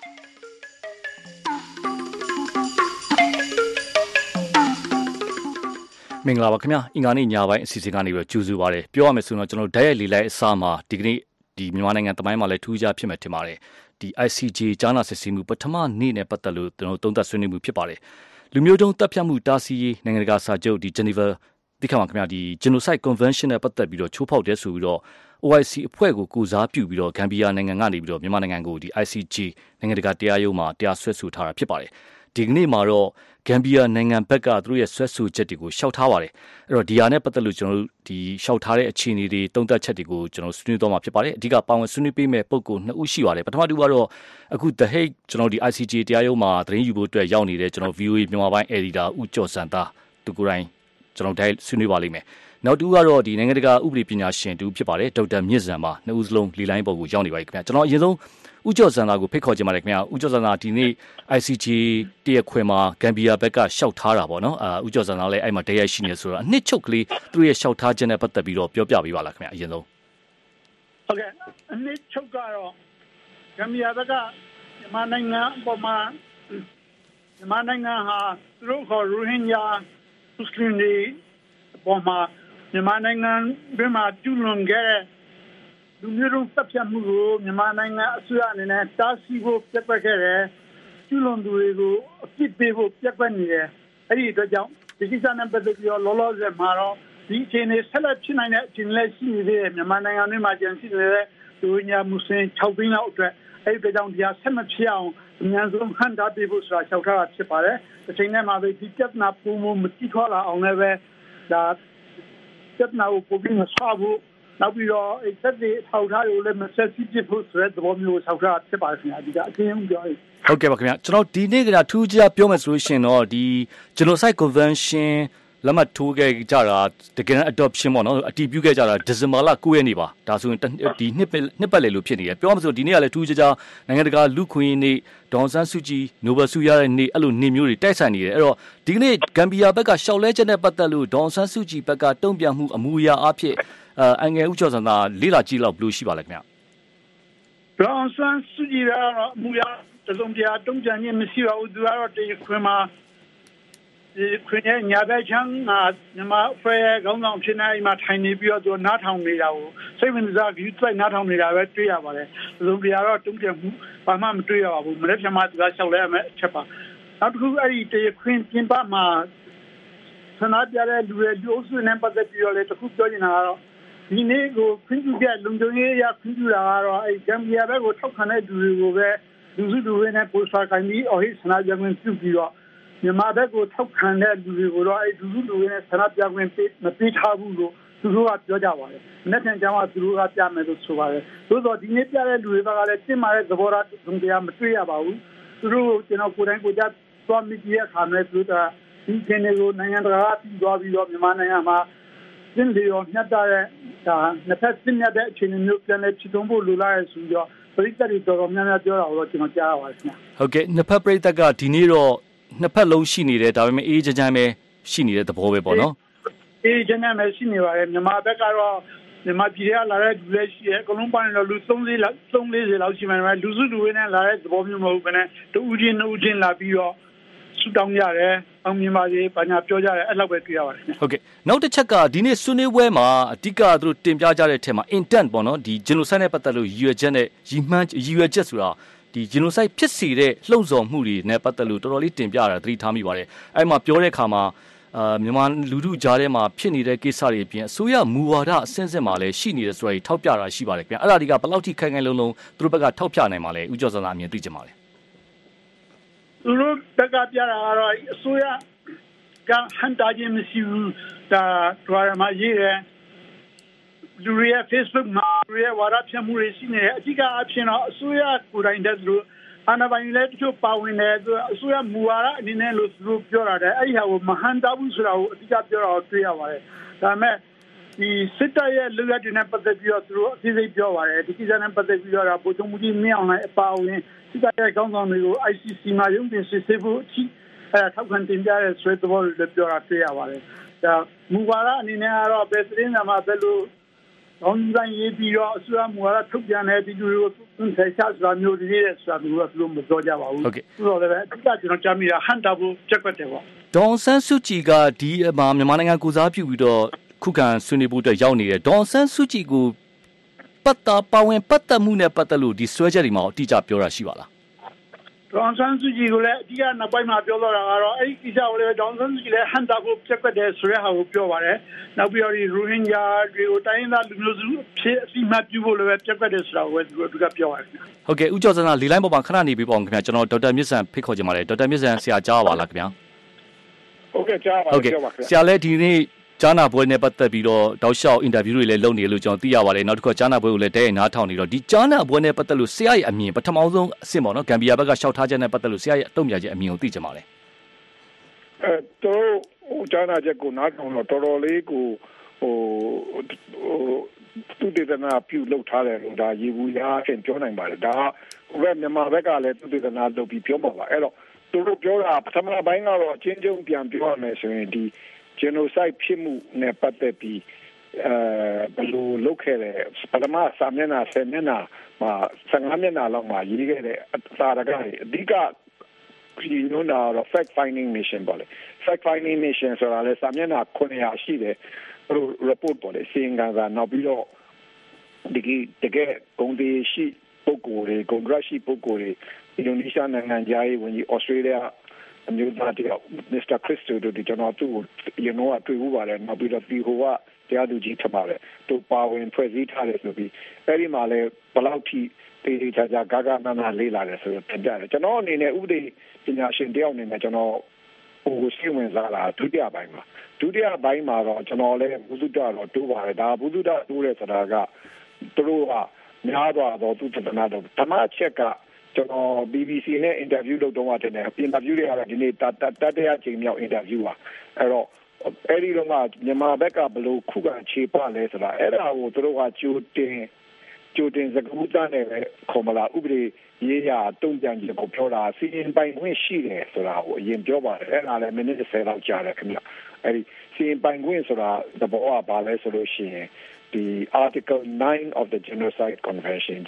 မင်္ဂလာပါခင်ဗျာအင်္ဂါနေ့ညပိုင်းအစီအစဉ်ကနေပြီးတော့ကြိုဆိုပါရစေပြောရမယ်ဆိုတော့ကျွန်တော်ဓာတ်ရိုက်လေးလိုက်အစားမှာဒီကနေ့ဒီမြန်မာနိုင်ငံတမိုင်းမှာလည်းထူးခြားဖြစ်မယ်ထင်ပါတယ်ဒီ ICJ ကြားနာစစ်ဆေးမှုပထမနေ့နဲ့ပတ်သက်လို့ကျွန်တော်သုံးသပ်ဆွေးနွေးမှုဖြစ်ပါတယ်လူမျိုးတုံးတပ်ဖြတ်မှုတားဆီးရေးနိုင်ငံတကာစာချုပ်ဒီ Geneva ဒီခါမှာခင်ဗျာဒီ Genocide Convention နဲ့ပတ်သက်ပြီးတော့ချိုးဖောက်တယ်ဆိုပြီးတော့ OIC အဖွဲ့ကိုကိုစားပြုပြီးတော့ဂမ်ဘီယာနိုင်ငံကနေပြီးတော့မြန်မာနိုင်ငံကိုဒီ ICJ နိုင်ငံတကာတရားရုံးမှာတရားစွဲဆိုထားတာဖြစ်ပါတယ်ဒီကနေ့မှာတော့ဂမ်ဘီယာနိုင်ငံဘက်ကသူတို့ရဲ့ဆွဲဆိုချက်တွေကိုရှောက်ထားပါတယ်အဲ့တော့ဒီဟာနဲ့ပတ်သက်လို့ကျွန်တော်တို့ဒီရှောက်ထားတဲ့အခြေအနေတွေတုံ့တက်ချက်တွေကိုကျွန်တော်ဆွေးနွေးသွားမှာဖြစ်ပါတယ်အဓိကပါဝင်ဆွေးနွေးပေးမဲ့ပုဂ္ဂိုလ်2ဦးရှိပါတယ်ပထမတူကတော့အခု The Hague ကျွန်တော်ဒီ ICJ တရားရုံးမှာသတင်းယူဖို့အတွက်ရောက်နေတဲ့ကျွန်တော် VOA မြန်မာပိုင်း editor ဦးကျော်စံသားသူကိုယ်တိုင်ကျွန်တော်တိုင်းဆွေးနွေးပါလိမ့်မယ်နောက်တူကတော့ဒီနိုင်ငံတကာဥပဒေပညာရှင်တူဖြစ်ပါတယ်ဒေါက်တာမြင့်စံပါ2ဦးစလုံးလီလိုင်းပေါ်ကိုရောက်နေပါပြီခင်ဗျာကျွန်တော်အရင်ဆုံးဦးကျော်စံသာကိုဖိတ်ခေါ်ချင်ပါတယ်ခင်ဗျာဦးကျော်စံသာဒီနေ့ ICJ တရားခွင်မှာဂမ်ဘီယာဘက်ကရှောက်ထားတာပေါ့နော်ဦးကျော်စံသာလည်းအဲ့မှာတရားရှိနေဆိုတော့အနှစ်ချုပ်ကလေးသူရဲ့ရှောက်ထားခြင်းနဲ့ပတ်သက်ပြီးတော့ပြောပြပေးပါလားခင်ဗျာအရင်ဆုံးဟုတ်ကဲ့အနှစ်ချုပ်ကတော့ဂမ်ဘီယာဘက်ကမြန်မာနိုင်ငံအပေါ်မှာမြန်မာနိုင်ငံဟာသူတို့ခေါ်ရိုဟင်ဂျာမွတ်စလင်တွေအပေါ်မှာမြန်မာနိုင်ငံဘက်မှာကျူးလွန်ခဲ့တဲ့လူမျိုးတုံးတပ်ဖြတ်မှုကိုမြန်မာနိုင်ငံအစိုးရအနေနဲ့တားဆီးဖို့ပြက်ကွက်ခဲ့တယ်ကျူးလွန်သူတွေကိုအပြစ်ပေးဖို့ပြက်ကွက်နေတယ်အဲ့ဒီအတွက်ကြောင့်ဒီကိစ္စနဲ့ပတ်သက်ပြီးတော့လောလောဆယ်မှာတော့ဒီအခြေအနေဆက်လက်ဖြစ်နိုင်တဲ့အခြေအနေရှိနေသေးတယ်မြန်မာနိုင်ငံတွင်းမှာကျန်ရှိနေတဲ့လူညာမွတ်စလင်6သိန်းလောက်အတွက်အဲ့ဒီအတွက်ကြောင့်ဒီဟာဆက်မဖြစ်အောင်အများဆုံးဟန်တာပေးဖို့ဆိုတာလျှောက်ထားတာဖြစ်ပါတယ်ဒီချိန်ထဲမှာပဲဒီပြဿနာပုံမမတိထွားလာအောင်လည်းပဲဒါပြဿနာကိုပုံပြီးမဆွားဖို့နောက်ပြီးတော့အဲ့ဒီထောက်ထားတွေကိုလည်းမဆက်စီဖြစ်ဖို့ဆိုတဲ့သဘောမျိုးထောက်ထားဖြစ်ပါတယ်ခင်ဗျာဒီကအချင်းပြောရဟုတ်ကဲ့ပါခင်ဗျာကျွန်တော်ဒီနေ့ကထူးခြားပြောမယ်ဆိုလို့ရှိရင်တော့ဒီ Genocide Convention လက်မှတ်ထိုးခဲ့ကြတာတကယ် adoption ပေါ့နော်အတည်ပြုခဲ့ကြတာဒီဇင်ဘာလ9ရက်နေ့ပါဒါဆိုရင်ဒီနှစ်ပတ်လည်လို့ဖြစ်နေတယ်ပြောမှဆိုဒီနေ့ကလည်းထူးခြားနိုင်ငံတကာလူခွင့်နေ့ဒေါန်ဆန်းစုကြည်နိုဘယ်ဆုရတဲ့နေ့အဲ့လိုနေ့မျိုးတွေတိုက်ဆိုင်နေတယ်အဲ့တော့ဒီကနေ့ဂမ်ဘီယာဘက်ကရှောက်လဲချက်နဲ့ပတ်သက်လို့ဒေါန်ဆန်းစုကြည်ဘက်ကတုံ့ပြန်မှုအမူအရာအဖြစ်အငယ်ဦးကျော်စံသာလေးလာကြည့်လောက်ဘယ်လိုရှိပါလဲခင်ဗျာဒေါန်ဆန်းစုကြည်ကတော့အမူအရာတစုံတရာတုံ့ပြန်ခြင်းမရှိပါဘူးသူကတော့ဒီခွင်မှာဒီခွင်ရဲ့ညာဘက်ချမ်းမြန်မာဖွဲ့ခေါင်းဆောင်ဖြစ်နေအိမ်မှာထိုင်နေပြီးတော့သူနားထောင်နေတာကိုစိတ်ဝင်စားပြီးသူနားထောင်နေတာပဲတွေ့ရပါတယ်တစုံတရာတော့တုံ့ပြန်မှုဘာမှမတွေ့ရပါဘူးမနေ့ကမှသူကရှောက်လဲရမယ်အချက်ပါနောက်တစ်ခုအဲ့ဒီဒီခွင်ပြင်ပမှာဆန္ဒပြတဲ့လူတွေလူအုပ်စုနဲ့ပတ်သက်ပြီးတော့လေတခုပြောနေတာကတော့ဒီနေ့ကိုခွင့်ပြုတဲ့လုံခြုံရေးအရခွင့်ပြုတာကတော့အဲ့ဂမ်ဘီယာဘက်ကိုထောက်ခံတဲ့လူတွေကိုပဲလူစုလူဝေးနဲ့ပိုစတာကိုင်းပြီးအော်ဟစ်ဆန္ဒပြခွင့်ပြုပြီးတော့မြန်မာဘက်ကိုထောက်ခံတဲ့လူတွေကိုတော့အဲ့လူစုလူဝေးနဲ့ဆန္ဒပြခွင့်မပေးထားဘူးလို့သူတို့ကပြောကြပါတယ်။နေ့ပြန်ကြမှာသူတို့ကပြမယ်လို့ဆိုပါတယ်။သို့တော့ဒီနေ့ပြတဲ့လူတွေကလည်းတင်မာတဲ့သဘောထားတုံ့ပြန်မတွေ့ရပါဘူး။သူတို့ကျွန်တော်ကိုယ်တိုင်ကိုယ်ကျသွားမိကြည့်ရခါမဲ့သူတို့ကဒီကနေ့ကိုနိုင်ငံတကာကပြီးသွားပြီးတော့မြန်မာနိုင်ငံမှာသင်လျော်မြတ်တဲ့ဒါနှစ်ဖက်သင်မြတ်တဲ့အခြေအနေမျိုးပြန်လဲဖြစ်သုံးဖို့လိုလားရဆိုပြီးတော့ပြည်သက်တွေတော်တော်များများပြောတာကိုတော့ကျွန်တော်ကြားရပါတယ်ခင်ဗျ။ဟုတ်ကဲ့နှစ်ဖက်ပြည်သက်ကဒီနေ့တော့နှစ်ဖက်လုံးရှိနေတယ်ဒါပေမဲ့အေးချမ်းချမ်းပဲရှိနေတဲ့သဘောပဲပေါ့နော်။အေးချမ်းချမ်းပဲရှိနေပါတယ်မြန်မာဘက်ကတော့မြန်မာပြည်ကလာတဲ့လူတွေရှိတယ်အကုန်လုံးပိုင်းတော့လူ340လောက်ရှိမှန်းပဲလူစုလူဝေးနဲ့လာတဲ့သဘောမျိုးမဟုတ်ဘဲနဲ့တူဦးချင်းနှုတ်ချင်းလာပြီးတော့ဆူတောင်းရတယ်အောင်မြင်ပါစေဘာညာပြောကြတယ်အဲ့လောက်ပဲတွေ့ရပါတယ်ဟုတ်ကဲ့နောက်တစ်ချက်ကဒီနေ့ဆွေးနွေးပွဲမှာအဓိကသူတို့တင်ပြကြတဲ့အထက်မှာ intent ပေါ့နော်ဒီ genocide နဲ့ပတ်သက်လို့ရည်ရွယ်ချက်နဲ့ရည်ရွယ်ချက်ဆိုတာဒီ genocide ဖြစ်စေတဲ့လှုံ့ဆော်မှုတွေနဲ့ပတ်သက်လို့တော်တော်လေးတင်ပြတာသတိထားမိပါတယ်အဲ့မှာပြောတဲ့အခါမှာမြန်မာလူထုကြားထဲမှာဖြစ်နေတဲ့ကိစ္စတွေအပြင်အစိုးရမူဝါဒအဆင့်ဆင့်မှာလည်းရှိနေတယ်ဆိုတာကြီးထောက်ပြတာရှိပါတယ်ခင်ဗျအဲ့ဒါတွေကဘယ်လောက်ထိခိုင်ခိုင်လုံလုံသူတို့ဘက်ကထောက်ပြနိုင်မှာလဲဦးကျော်စံသာအမြင်သိချင်ပါတယ်သူတို့တက်ကပြတာကတော့အစိုးရကဟန်တာခြင်းမရှိဘူးဒါဒွါရမှာရေးတယ်လူတွေရဲ့ Facebook မှာလူတွေရဲ့ဝါဒဖြန့်မှုတွေရှိနေတယ်အဓိကအဖြစ်တော့အစိုးရကိုယ်တိုင်တည်းသူအာဏာပိုင်လည်းတချို့ပါဝင်တယ်အစိုးရမူဝါဒအနေနဲ့လို့သူတို့ပြောတာတဲ့အဲ့ဒီဟာကိုမဟန်တာဘူးဆိုတာကိုအဓိကပြောတာကိုတွေ့ရပါတယ်ဒါပေမဲ့ဒီစစ်တပ်ရဲ့လူရည်နဲ့ပတ်သက်ပြီးတော့သူတို့အသေးစိတ်ပြောပါတယ်ဒီကိစ္စနဲ့ပတ်သက်ပြီးတော့ဗိုလ်ချုပ်မှုကြီးမင်းအောင်လှိုင်အပါအဝင်စစ်တပ်ရဲ့ခေါင်းဆောင်တွေကို ICC မှာရုံးတင်စစ်ဆေးဖို့အထိထောက်ခံတင်ပြတဲ့ဆွေးသဘောတွေပြောတာတွေ့ရပါတယ်ဒါမူဝါဒအနေနဲ့ကတော့ဘယ်သတင်းမှဘယ်လိုကောင်းတိုင်းရေးပြီးတော့အစိုးရမူဝါဒထုတ်ပြန်တဲ့ဒီလိုမျိုးဆက်ချစွာမျိုးတွေနဲ့ဆိုတာမျိုးကသူတို့မပြောကြပါဘူးဟုတ်တော့လည်းအတိအကျကျွန်တော်ကြားမိတာဟန်တာဘူးချက်ကွက်တယ်ပေါ့ဒေါ်ဆန်းစုကြည်ကဒီမြန်မာနိုင်ငံကိုစားပြုပြီးတော့ခုခံဆွေးနွေးဖို့အတွက်ရောက်နေတယ်ဒေါ်ဆန်းစုကြည်ကိုပါဝင်ပတ်သက်မှုနဲ့ပတ်သက်လို့ဒီဆွဲချက်တွေမှာအတိအကျပြောတာရှိပါလားဒေါ်ဆန်းစုကြည်ကလည်းအတိအကျနောက်ပိုင်းမှာပြောတော့တာကတော့အဲ့ဒီကိစ္စကိုလည်းဒေါ်ဆန်းစုကြည်လည်းဟန်တာဖို့ချက်ကွက်တယ်ဆိုတဲ့ဟာကိုပြောပါတယ်နောက်ပြီးတော့ဒီရိုဟင်ဂျာတွေကိုတိုင်းရင်းသားလူမျိုးစုဖြစ်အစီအမံပြုဖို့လည်းချက်ကွက်တယ်ဆိုတာကိုသူကပြောပါတယ်ဟုတ်ကဲ့ဦးကျော်စန်းလေလိုင်းပေါ်မှာခဏနေပြီးပေါ့ခင်ဗျာကျွန်တော်ဒေါက်တာမြင့်စံဖိတ်ခေါ်ချင်ပါတယ်ဒေါက်တာမြင့်စံဆရာကြားပါလားခင်ဗျာဟုတ်ကဲ့ကြားပါပြောပါခင်ဗျာဆရာလည်းဒီနေ့ကြားနာပွဲနဲ့ပတ်သက်ပြီးတော့တောက်လျှောက်အင်တာဗျူးတွေလည်းလုပ်နေလို့ကျွန်တော်သိရပါတယ်နောက်တစ်ခါကြားနာပွဲကိုလည်းတဲရနားထောင်နေတော့ဒီကြားနာပွဲနဲ့ပတ်သက်လို့ဆရာရဲ့အမြင်ပထမဆုံးအဆင့်ပေါ့နော်ဂမ်ဘီယာဘက်ကရှောက်ထားချက်နဲ့ပတ်သက်လို့ဆရာရဲ့အတုံ့ပြန်ချက်အမြင်ကိုသိချင်ပါတယ်တို့ကြားနာချက်ကိုနားထောင်တော့တော်တော်လေးကိုသူတေသနာပြုလုပ်ထားတယ်လို့ဒါရေဘူးရားအဖြစ်ပြောနိုင်ပါတယ်ဒါကမြန်မာဘက်ကလည်းသူတေသနာလုပ်ပြီးပြောပါပါအဲ့တော့သူတို့ပြောတာပထမပိုင်းကတော့အချင်းချင်းပြန်ပြောရမယ်ဆိုရင်ဒီgenocide ဖြစ်မှုနဲ့ပတ်သက်ပြီးဘယ်လိုလုပ်ခဲ့လဲပထမစာမျက်နှာ10မျက်နှာမှာ15မျက်နှာလောက်မှာရေးခဲ့တဲ့အစာရကတွေအဓိကဒီလိုနာတော့ fact finding mission ပေါ့လေ fact finding mission ဆိုတာလေစာမျက်နှာ900ရှိတယ်ဟို report ပေါ့လေစီရင်ခံစာနောက်ပြီးတော့ဒီတကယ်ဂုဏ်တွေရှိပုဂ္ဂိုလ်တွေဂုဏ်ရရှိပုဂ္ဂိုလ်တွေအင်ဒိုနီးရှားနိုင်ငံသားရေးဝန်ကြီးဩစတြေးလျအမျိုးသားတယောက် Mr. Christo တို့ဒီကျွန်တော်သူ့ကိုရနောကတွေ့ဦးပါတယ်နောက်ပြီးတော့ဒီဟိုကတရားသူကြီးထပ်ပါတယ်သူပါဝင်ဖွဲ့စည်းထားတယ်ဆိုပြီးအဲ့ဒီမှာလဲဘယ်လောက်ထိတေးသေးချာချာဂါဂနာလေးလာတယ်ဆိုတော့တင်ပြတယ်ကျွန်တော်အနေနဲ့ဥပဒေပညာရှင်တယောက်အနေနဲ့ကျွန်တော်ဟိုစီဝင်စားလာဒုတိယပိုင်းမှာတော့ကျွန်တော်လည်းဘုဒ္ဓတော်တိုးပါတယ်ဒါဘုဒ္ဓတော်တိုးတယ်ဆိုတာကသူတို့ကများတော့သူတနာတော့ဓမ္မချက်ကကျွန်တော် BBC နဲ့အင်တာဗျူးလုပ်တော့တယ်အင်တာဗျူးတွေကတော့ဒီနေ့တတရားချိန်မြောက်အင်တာဗျူးပါအဲ့တော့အဲ့ဒီတော့ကမြန်မာဘက်ကဘယ်လိုခုခံခြေပလဲဆိုတာအဲ့ဒါကိုသူတို့ကကြိုတင်စကားမှုသားနဲ့ပဲခေါ်မလားဥပဒေရေးရာတုံ့ပြန်ချက်ကိုပြောတာစီရင်ပိုင်ခွင့်ရှိတယ်ဆိုတာကိုအရင်ပြောပါတယ်အဲ့ဒါလည်းမိနစ်30လောက်ကြာတယ်ခင်ဗျအဲ့ဒီစီရင်ပိုင်ခွင့်ဆိုတာသဘောကဘာလဲဆိုလို့ရှိရင်ဒီ Article 9 of the Genocide Convention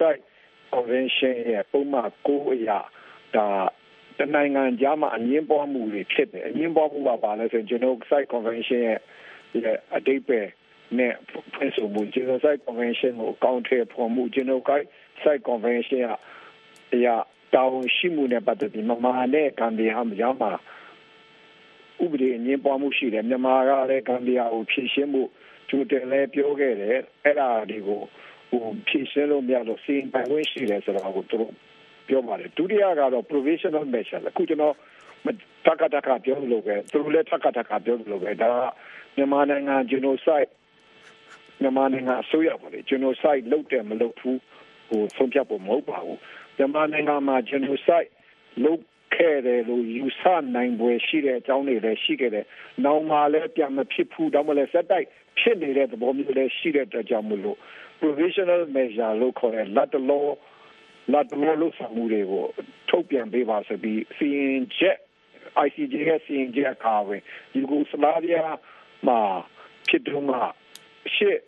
Convention ရဲ့ပုံမှန်9အရာဒါတနိုင်ငံကြားမှာအငင်းပွားမှုတွေဖြစ်တယ်အငင်းပွားမှုကဘာလဲဆိုရင် Genocide Convention ရဲ့အဓိပ္ပာယ်နဲ့ဖွင့်ဆိုမှု Genocide Convention ကိုအကောင့်ထဲပေါ်မှု Genocide Convention အရာတာဝန်ရှိမှုနဲ့ပတ်သက်ပြီးမြန်မာနဲ့ဂမ်ဘီယာကြားမှာဥပဒေအငင်းပွားမှုရှိတယ်မြန်မာကလည်းဂမ်ဘီယာကိုဖြည့်ရှင်းမှုကျူတယ်လည်းပြောခဲ့တယ်အဲ့ဒါတွေကိုဖြည့်ရှင်းလို့မရလို့စီရင်ပိုင်ခွင့်ရှိတယ်ဆိုတာကိုသူတို့ပြောပါတယ်ဒုတိယကတော့ provisional measure အခုကျွန်တော်တက္ကသပြောလို့ပဲသူတို့လည်းတက္ကသပြောလို့ပဲဒါမြန်မာနိုင်ငံ genocide မြန်မာနိုင်ငံအစိုးရပေါ့လေ genocide လုပ်တယ်မလုပ်ဘူးဟိုဆုံးဖြတ်ဖို့မဟုတ်ပါဘူးမြန်မာနိုင်ငံမှာ genocide လုပ်ခဲ့တယ်လို့ယူဆနိုင်ပွဲရှိတဲ့အကြောင်းတွေလည်းရှိခဲ့တယ်နောက်မှလည်းပြန်မဖြစ်ဘူးတော့မလဲစက်တိုက်ဖြစ်နေတဲ့သဘောမျိုးလည်းရှိတဲ့အတွက်ကြောင့်မလို့provisional measure လို့ခေါ်တဲ့လက်တလောလို့ဆောင်မှုတွေကိုထုတ်ပြန်ပေးပါဆိုပြီးစီရင်ချက် ICJ ရဲ့စီရင်ချက်ကာဝင်ယူဂိုစလာဗီးယားမှာဖြစ်တော့မှရှေ့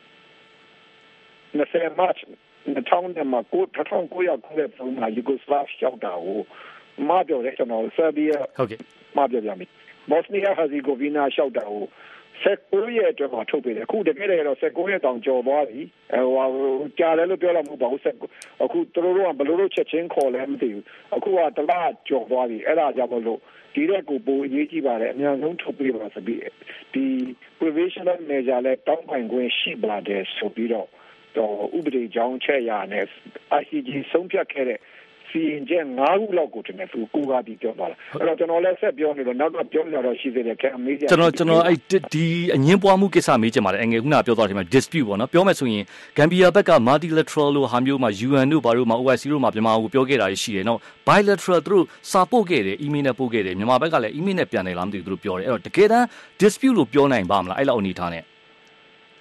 20 March 2000မှာ1990ပုံမှာယူဂိုစလာဗီးယားရောက်တာကိုမပြောရဲကျွန်တော်ဆာဗီးယားဟုတ်ကဲ့မပြောပြမယ်ဘော့စနီးယားဟာဇီဂိုဗီနာရောက်တာကို19ရက်အတွက်မှာထုတ်ပေးတယ်အခုတကယ်တော့19ရက်တောင်ကျော်သွားပြီဟိုကြားတယ်လို့ပြောလို့မဟုတ်ပါဘူးအခုသူတို့ကဘယ်လိုချက်ချင်းခေါ်လဲမသိဘူးအခုကတလားကျော်သွားပြီအဲ့ဒါကြောင့်မလို့ဒီရက်ကိုပိုအရေးကြီးပါတယ်အများဆုံးထုတ်ပေးပါဆိုပြီးဒီ provisional measure လဲတောင်းပန်ခွင့်ရှိပါတယ်ဆိုပြီးတော့ဥပဒေကြောင်းချက်ရနဲ့ ICJ ဆုံးဖြတ်ခဲ့တဲ့စီရင်ချက်9ခုလောက်ကိုတင်တယ်သူကိုကပြီးပြောပါလားအဲ့တော့ကျွန်တော်လည်းဆက်ပြောနေလို့နောက်တော့ပြောရတော့ရှိသေးတယ်ခင်ဗျာမေးကြကျွန်တော်အဲ့ဒီအငင်းပွားမှုကိစ္စမေးချင်ပါတယ်အငယ်ခုနပြောသွားတယ်မှာ dispute ပေါ့နော်ပြောမယ်ဆိုရင်ဂမ်ဘီယာဘက်က multilateral လို့ဟာမျိုးမှာ UN တို့ဘာလို့မှာ OIC တို့မှာမြန်မာကိုပြောခဲ့တာရှိတယ်နော် bilateral သူတို့စာပို့ခဲ့တယ် email နဲ့ပို့ခဲ့တယ်မြန်မာဘက်ကလည်း email နဲ့ပြန်တယ်လားမသိဘူးသူတို့ပြောတယ်အဲ့တော့တကယ်တမ်း dispute လို့ပြောနိုင်ပါမလားအဲ့လောက်အနေထားနဲ့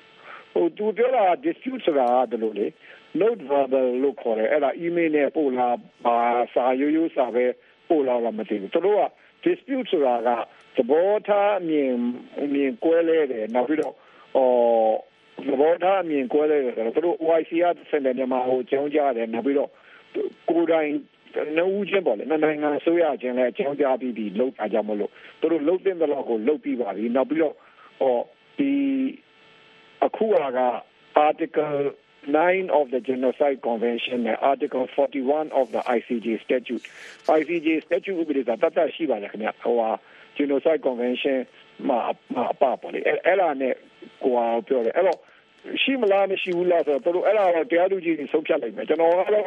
သူပြောတာ dispute ဆိုတာကလို့လေ note verbal လို့ခေါ်တယ်အဲ့ဒါ email နဲ့ပို့လာပါစာရိုးစာပဲပို့လာတော့မသိဘူးသူတို့က dispute ဆိုတာကသဘောထားအမြင်ကွဲလဲတယ်နောက်ပြီးတော့သဘောထားအမြင်ကွဲလဲတယ်ဆိုတော့သူတို့ OIC ကဆက်လက်မြန်မာကိုကြောင်းကြတယ်နောက်ပြီးတော့ကိုယ်တိုင်နှုတ်ချင်းပေါ့လေနိုင်ငံအစိုးရချင်းလည်းအကြောင်းကြားပြီးလုပ်တာကြောင့်မလို့သူတို့လုပ်တဲ့တော့ကိုလုပ်ပြီးပါပြီနောက်ပြီးတော့ဒီအခုက Article 9 of the Genocide Convention and Article 41 of the ICJ Statute ဥပဒေကတတ်ရှိပါလေခင်ဗျဟို Genocide Convention မှာပါပေါ့လေအဲ့ဒါနဲ့ကိုပြောတယ်အဲ့တော့ရှိမလားမရှိဘူးလားဆိုတော့တို့အဲ့ဒါတော့တရားသူကြီးတွေဆုံးဖြတ်လိုက်မယ်ကျွန်တော်ကတော့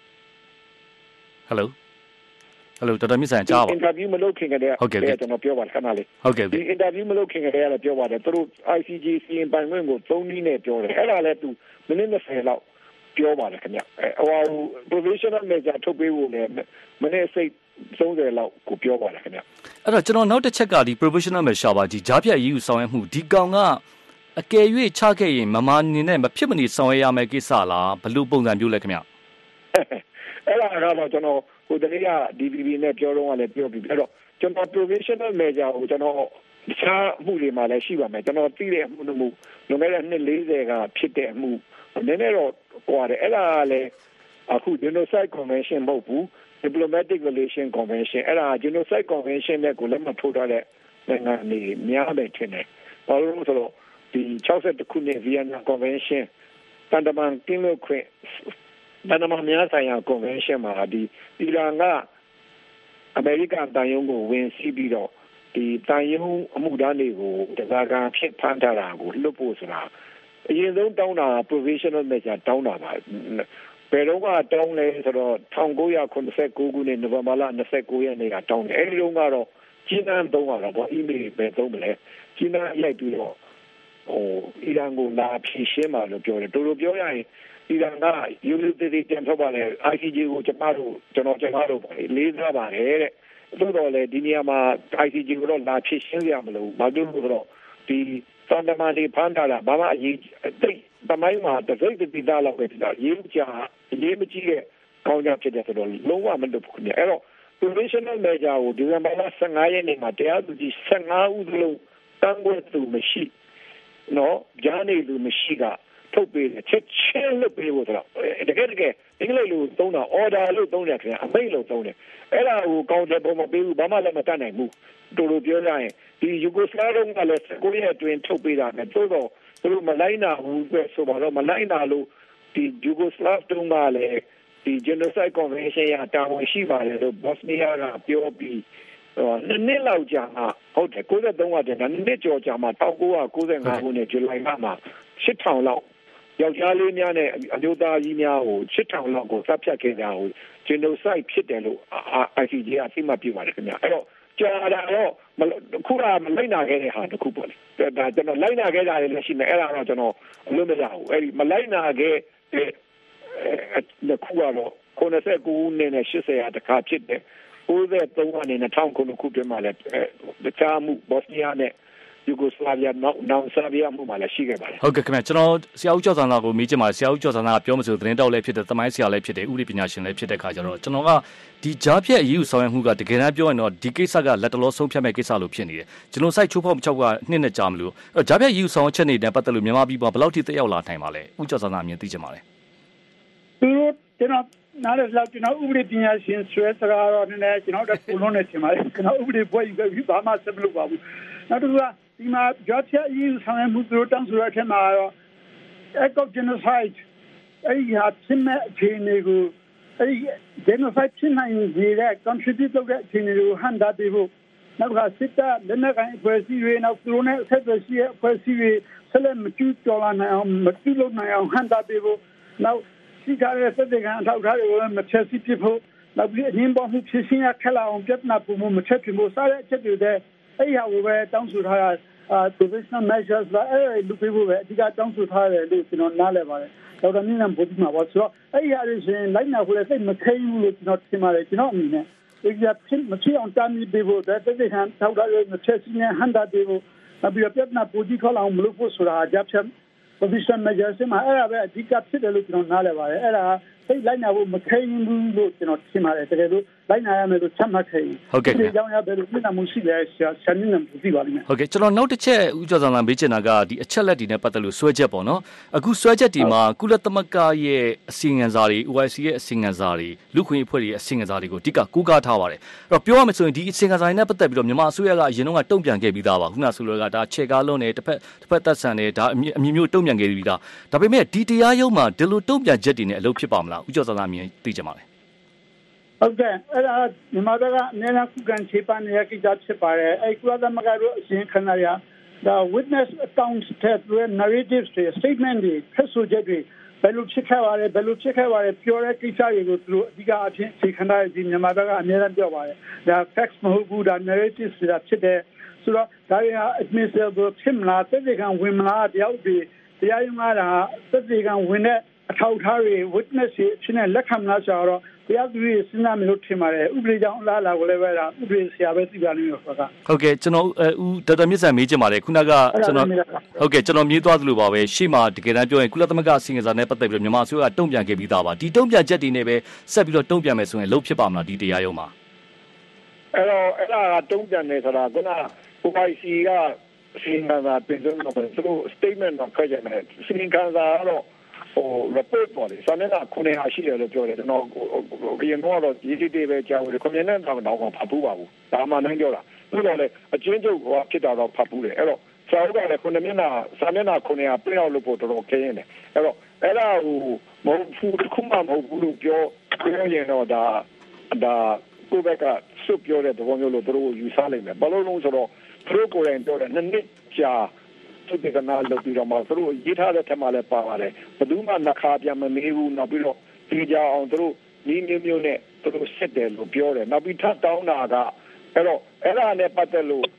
Hello တော်တော်မြင့်ဆိုင်ကြားပါ interview မလုပ်ခင်ကတည်းကကျွန်တော်ပြောပါတယ်ခဏလေးဟုတ်ကဲ့ဒီ interview မလုပ်ခင်ကတည်းကလည်းပြောပါတယ်သူတို့ ICJ စီရင်ပိုင်ခွင့်ကို3နည်းနဲ့ပြောတယ်အဲ့ဒါလည်းသူမိနစ်20လောက်ပြောပါတယ်ခင်ဗျဟို provisional measure ထုတ်ပေးဖို့လည်းမိနစ်30လောက်ကိုပြောပါတယ်ခင်ဗျအဲ့တော့ကျွန်တော်နောက်တစ်ချက်ကဒီ provisional measure ပါဒီကြားဖြတ်အရေးယူဆောင်ရွက်မှုဒီကောင်ကအကယ်၍ချခဲ့ရင်မမနေနဲ့မဖြစ်မနေဆောင်ရွက်ရမယ့်ကိစ္စလားဘယ်လိုပုံစံမျိုးလဲခင်ဗျအဲ့ဒါကတော့ကျွန်တော်ဟိုတနေ့က DPP နဲ့ပြောတော့လည်းပြောပြီးအဲ့တော့ကျွန်တော် provisional measure ကိုကျွန်တော်တခြားအမှုတွေမှာလည်းရှိပါမယ်ကျွန်တော်သိတဲ့အမှုတွေလွန်ခဲ့တဲ့နှစ်40ကဖြစ်တဲ့အမှုနည်းနည်းတော့ဟိုတယ်အဲ့ဒါလည်းအခု Genocide Convention မဟုတ်ဘူး Diplomatic Relation Convention အဲ့ဒါ Genocide Convention နဲ့ကိုလည်းမထိုးထားတဲ့နိုင်ငံတွေများမယ်ထင်တယ်ဘာလို့လဲဆိုတော့ဒီ62ခုနှစ် Vienna Convention တန်တမန်ကင်းလို့ခွင့်တန်တမန်များဆိုင်ရာ Convention မှာဒီအီရန်ကအမေရိကန်တန်ယုံကိုဝင်စီးပြီးတော့ဒီတန်ယုံအမှုသားတွေကိုတရားခံဖြစ်ဖမ်းထားတာကိုလွတ်ဖို့ဆိုတာအရင်ဆုံးတောင်းတာ provisional measure တောင်းတာပါဘယ်တော့ကတောင်းလဲဆိုတော့1989ခုနှစ်နိုဝင်ဘာလ29ရက်နေ့ကတောင်းတယ်အဲဒီတုန်းကတော့ကျင်းနှန်းသုံးရတာပေါ့ email ပဲသုံးမလဲကျင်းနှန်းရိုက်ပြီးတော့အီရန်ကိုလာဖြေရှင်းပါလို့ပြောတယ်တို့လိုပြောရရင်အီရန်ကယူနီတီတင်ထုတ်ပါလေ ICJ ကိုကျွန်တော်တို့ပေါ့လေလေးစားပါတယ်တဲ့သို့တော်လည်းဒီနေရာမှာ ICJ ကိုတော့လာဖြေရှင်းရမလို့ဘာလို့လဲဆိုတော့ဒီသံတမန်တွေဖမ်းထားတာဘာမှအရေးသိတမိုင်းမှာတစိမ့်တတိသားလောက်ပဲဖြစ်တာရေးမကြရေးမကြည့်တဲ့ကောင်းကြဖြစ်တဲ့ဆိုတော့လုံးဝမလုပ်ဘူးခင်ဗျအဲ့တော့ provisional measure ကိုဒီဇင်ဘာလ15ရက်နေ့မှာတရားသူကြီး15ဦးစလုံးတန်းခွဲသူမရှိနော်ကြားနေလူမရှိကထုတ်ပေးတယ်ချက်ချင်းလုပ်ပေးဖို့ဆိုတော့တကယ်အင်္ဂလိပ်လိုသုံးတာ order လို့သုံးတယ်ခင်ဗျအမိန့်လို့သုံးတယ်အဲ့ဒါကိုကောင်းတယ်ပုံမပေးဘူးဘာမှလည်းမတတ်နိုင်ဘူးတို့လိုပြောရရင်ဒီယူဂိုစလာဗီးကလည်း19ရက်အတွင်းထုတ်ပေးတာနဲ့သို့တော့သူတို့မလိုက်နာဘူးပဲဆိုတော့မလိုက်နာလို့ဒီယူဂိုစလာဗီးတုန်းကလည်းဒီ Genocide Convention ရတာဝန်ရှိပါတယ်လို့ဘော့စနီးယားကပြောပြီးနှစ်လောက်ကြာမှဟုတ်တယ်93ကတည်းကနှစ်ကျော်ကြာမှ1995ခုနှစ်ဇူလိုင်မှာ8000လောက်ယောက်ျားလေးများနဲ့အမျိုးသားကြီးများကို8000လောက်ကိုတပ်ဖြတ်ခဲ့ကြကို Genocide ဖြစ်တယ်လို့ ICJ အသိမှတ်ပြုပါတယ်ခင်ဗျအဲ့တော့ကြာတာတော့ခုကမလိုက်နာခဲ့တဲ့ဟာတစ်ခုပေါ့လေဒါကျွန်တော်လိုက်နာခဲ့တာလည်းရှိမယ်အဲ့ဒါတော့ကျွန်တော်အလို့မရဘူးအဲ့ဒီမလိုက်နာခဲ့တဲ့ခုကတော့99နဲ့80ရာတခါဖြစ်တယ်93ကနေ2000ခုတွင်မှလည်းတခြားမှုဘော့စနီးယားနဲ့ယူဂိုစလာဗီးယားနောက်ဆာဗီးယားမှုမှာလည်းရှိခဲ့ပါတယ်ဟုတ်ကဲ့ခင်ဗျကျွန်တော်ဆရာဦးကျော်စံသာကိုမေးချင်ပါတယ်ဆရာဦးကျော်စံသာကပြောမစို့သတင်းတောက်လည်းဖြစ်တယ်သမိုင်းဆရာလည်းဖြစ်တယ်ဥပဒေပညာရှင်လည်းဖြစ်တဲ့ခါကျတော့ကျွန်တော်ကဒီကြားဖြတ်အရေးယူဆောင်ရွက်မှုကတကယ်တမ်းပြောရင်တော့ဒီကိစ္စကလက်တလောဆုံးဖြတ်မဲ့ကိစ္စလို့ဖြစ်နေတယ်ကျွန်တော်စိုက်ချိုးဖောက်6ကနှစ်နဲ့ကြာမလို့အဲ့ကြားဖြတ်အရေးယူဆောင်ရွက်ချက်တွေနဲ့ပတ်သက်လို့မြန်မာပြည်မှာဘယ်လောက်ထိတက်ရောက်လာနိုင်ပါလဲဦးကျော်စံသာအမြင်သိချင်ပါတယ်သူကျွန်တော်နားလည်လောက်ကျွန်တော်ဥပဒေပညာရှင်ဆွဲစကားတော့နည်းနည်းကျွန်တော်တို့ပုံလုံးနေချင်ပါတယ်ကျွန်တော်ဥပဒေဘွဲယူပြီးဘာမှဆက်မလုပ်ပါဘူးနောက်တစ်ခုကဒီမှာကြားဖြတ်အရေးယူဆောင်ရွက်မှုသူတို့တောင်းဆိုတဲ့အထက်မှာတော့ act of genocide အဲ့ဒီဟာဖြစ်မဲ့အခြေအနေကိုအဲ့ဒီ genocide ဖြစ်နိုင်တဲ့ contribute လုပ်တဲ့အခြေအနေကိုဟန်တာပေးဖို့နောက်ကစစ်တပ်လက်နက်ကိုင်အဖွဲ့အစည်းတွေနောက်သူတို့နဲ့ဆက်သွယ်ရှိတဲ့အဖွဲ့အစည်းတွေဆက်လက်မကျူးကျော်လာနိုင်အောင်မပြုလုပ်နိုင်အောင်ဟန်တာပေးဖို့နောက်ရှိကြတဲ့စတဲ့ကအထောက်အထားတွေကိုမချက်စီဖြစ်ဖို့နောက်ပြီးအရင်းပေါ်မှုဖြစ်ရှင်းရခက်လာအောင်ပြဿနာပုံမမချက်ဖြစ်ဖို့စတဲ့အချက်တွေတဲ့အဲ့ဟာကိုပဲတောင်းဆိုထားတာ provisional measures လာအဲ့လူပေးဖို့ပဲအဓိကတောင်းဆိုထားတယ်လို့ကျွန်တော်နားလည်ပါတယ်ဒေါက်တာမြင့်နိုင်ဗိုလ်ကြီးမှာပါဆိုတော့အဲ့ဒီအရေးရှင်လိုက်နာဖို့လည်းစိတ်မခဲဘူးလို့ကျွန်တော်ထင်ပါတယ်ကျွန်တော်အမြင်နဲ့ဒီကဖြစ်မဖြစ်အောင်တားမြစ်ပေးဖို့တဲ့တဲ့ခံထောက်ထားရမချက်စီနဲ့ဟန်တာပေးဖို့နောက်ပြီးပြဿနာပူကြီးခေါ်အောင်မလုပ်ဖို့ဆိုတာကြားဖြတ် provision measures မှာအဲ့ဒါပဲအဓိကဖြစ်တယ်လို့ကျွန်တော်နားလည်ပါတယ်အဲ့ဒါစိတ်လိုက်နာဖို့မခဲရင်ဘူးလို့ကျွန်တော်ထင်ပါတယ်တကယ်လို့လိုက်နာရမယ်လို့ချမှတ်ခဲ့ရင်ဟုတ်ကဲ့ဒီကြောင့်ရဘယ်လိုဖြစ်နိုင်မှုရှိလဲဆရာနည်းနဲ့သိပါလိမ့်မယ်ဟုတ်ကဲ့ကျွန်တော်နောက်တစ်ချက်ဦးကျော်စံလာမေးချင်တာကဒီအချက်လက်တွေနဲ့ပတ်သက်လို့ဆွဲချက်ပေါ့နော်အခုဆွဲချက်ဒီမှာကုလသမဂ္ဂရဲ့အစီအငံစာတွေ OIC ရဲ့အစီအငံစာတွေလူခွင့်အဖွဲ့တွေရဲ့အစီအငံစာတွေကိုအဓိကကူးကားထားပါတယ်အဲ့တော့ပြောရမယ်ဆိုရင်ဒီအစီအငံစာတွေနဲ့ပတ်သက်ပြီးတော့မြန်မာအစိုးရကအရင်ကတုံ့ပြန်ခဲ့ပြီးသားပါခုနဆိုလိုကဒါခြေကားလုံးနဲ့တစ်ဖက်သက်ဆန်နဲ့ဒါအမြင်မျိုးတုံ့ပြန်ခဲ့ပြီးသားဒါပေမဲ့ဒီတရားရုံးမှာဒီလိုတုံ့ပြန်ချက်တွေနဲ့အလုပ်ဖြစ်ပါမလားဦးကျော်စံလာမြင်သိကြပါလေဟုတ်ကဲ့အဲ့ဒါမြန်မာဘက်ကအများအားခုခံခြေပန်းနေတဲ့ကိစ္စဖြစ်ပါတယ်အဲ့ကုလသမဂ္ဂတို့အရင်ခဏရ the witness accounts that were narratives statement တွေဆက်ဆိုချက်တွေဘယ်လိုဖြစ်ခဲ့ပါလဲဘယ်လိုဖြစ်ခဲ့ပါလဲပြောတဲ့ကိစ္စတွေကိုသူတို့အဓိကအဖြစ်ခြေခဏရဒီမြန်မာဘက်ကအများအားပြောပါတယ်ဒါ facts မဟုတ်ဘူးဒါ narratives တွေဖြစ်တဲ့ဆိုတော့ဒါရ admissible ဖြစ်မလားသက်သေခံဝင်မလားတရားဥပဒေတရားရုံးကသက်သေခံဝင်တဲ့အထောက်အထားတွေ witness တွေအဖြစ်နဲ့လက်ခံမလားဆိုတော့တရားသူကြီးစဉ်းစားမလို့ထင်ပါတယ်ဥပဒေကြောင့်အလားအလာကိုလည်းပဲဒါဥပဒေဆရာပဲသိပါလိမ့်မယ်ဆိုတာဟုတ်ကဲ့ကျွန်တော်ဦးဒေါက်တာမြင့်စံမေးချင်ပါတယ်ခုနကကျွန်တော်ဟုတ်ကဲ့ကျွန်တော်မြေးသွားသလိုပါပဲရှေ့မှာတကယ်တမ်းပြောရင်ကုလသမဂ္ဂအစည်းအဝေးနဲ့ပတ်သက်ပြီးမြန်မာအစိုးရကတုံ့ပြန်ခဲ့ပြီးသားပါဒီတုံ့ပြန်ချက်တွေနဲ့ပဲဆက်ပြီးတော့တုံ့ပြန်မယ်ဆိုရင်လုပ်ဖြစ်ပါမလားဒီတရားရုံးမှာအဲ့ဒါကတုံ့ပြန်နေဆိုတာက OIC ကအစည်းအဝေးမှာပြင်ဆုံးတော့သူတို့ statement တော့ခက်ကြတယ်စီရင်ခံစာတော့report ပေါ်တယ်စာမျက်နှာ900ရှိတယ်လို့ပြောတယ်ကျွန်တော်ဘယ်တော့တော့ဒီတိပဲကြားလို့ community တော့ဖတ်ဘူးပါဘူးဒါမှနိုင်ပြောတာသူတို့လည်းအချင်းချုပ်ဖြစ်တာတော့ဖတ်ဘူးတယ်အဲ့တော့စာအုပ်ကလည်း9မျက်နှာစာမျက်နှာ900ပြအောင်လို့ပို့တော်ခင်းနေတယ်အဲ့တော့အဲ့ဒါဟိုမဟုတ်ဘူးခုမှမဟုတ်ဘူးလို့ပြောရင်တော့ဒါကိုယ့်ဘက်ကစွပ်ပြောတဲ့သဘောမျိုးလို့သူတို့ယူဆနိုင်တယ်ဘာလို့လဲဆိုတော့သူတို့ကိုယ်တိုင်ပြောတယ်နှစ်နှစ်ကြာသူတွေကနားလို့ပြီးတော့မှသူတို့ရေးထားတဲ့ထက်မှလည်းပါပါတယ်ဘယ်သူမှနှခါပြန်မမေးဘူးနောက်ပြီးတော့ဒီကြအောင်သူတို့နီးမျိုးနဲ့သူတို့စစ်တယ်လို့ပြောတယ်နောက်ပြီးထပ်တောင်းတာကအဲ့တော့အဲ့ဒါနဲ့ပတ်သက်လို့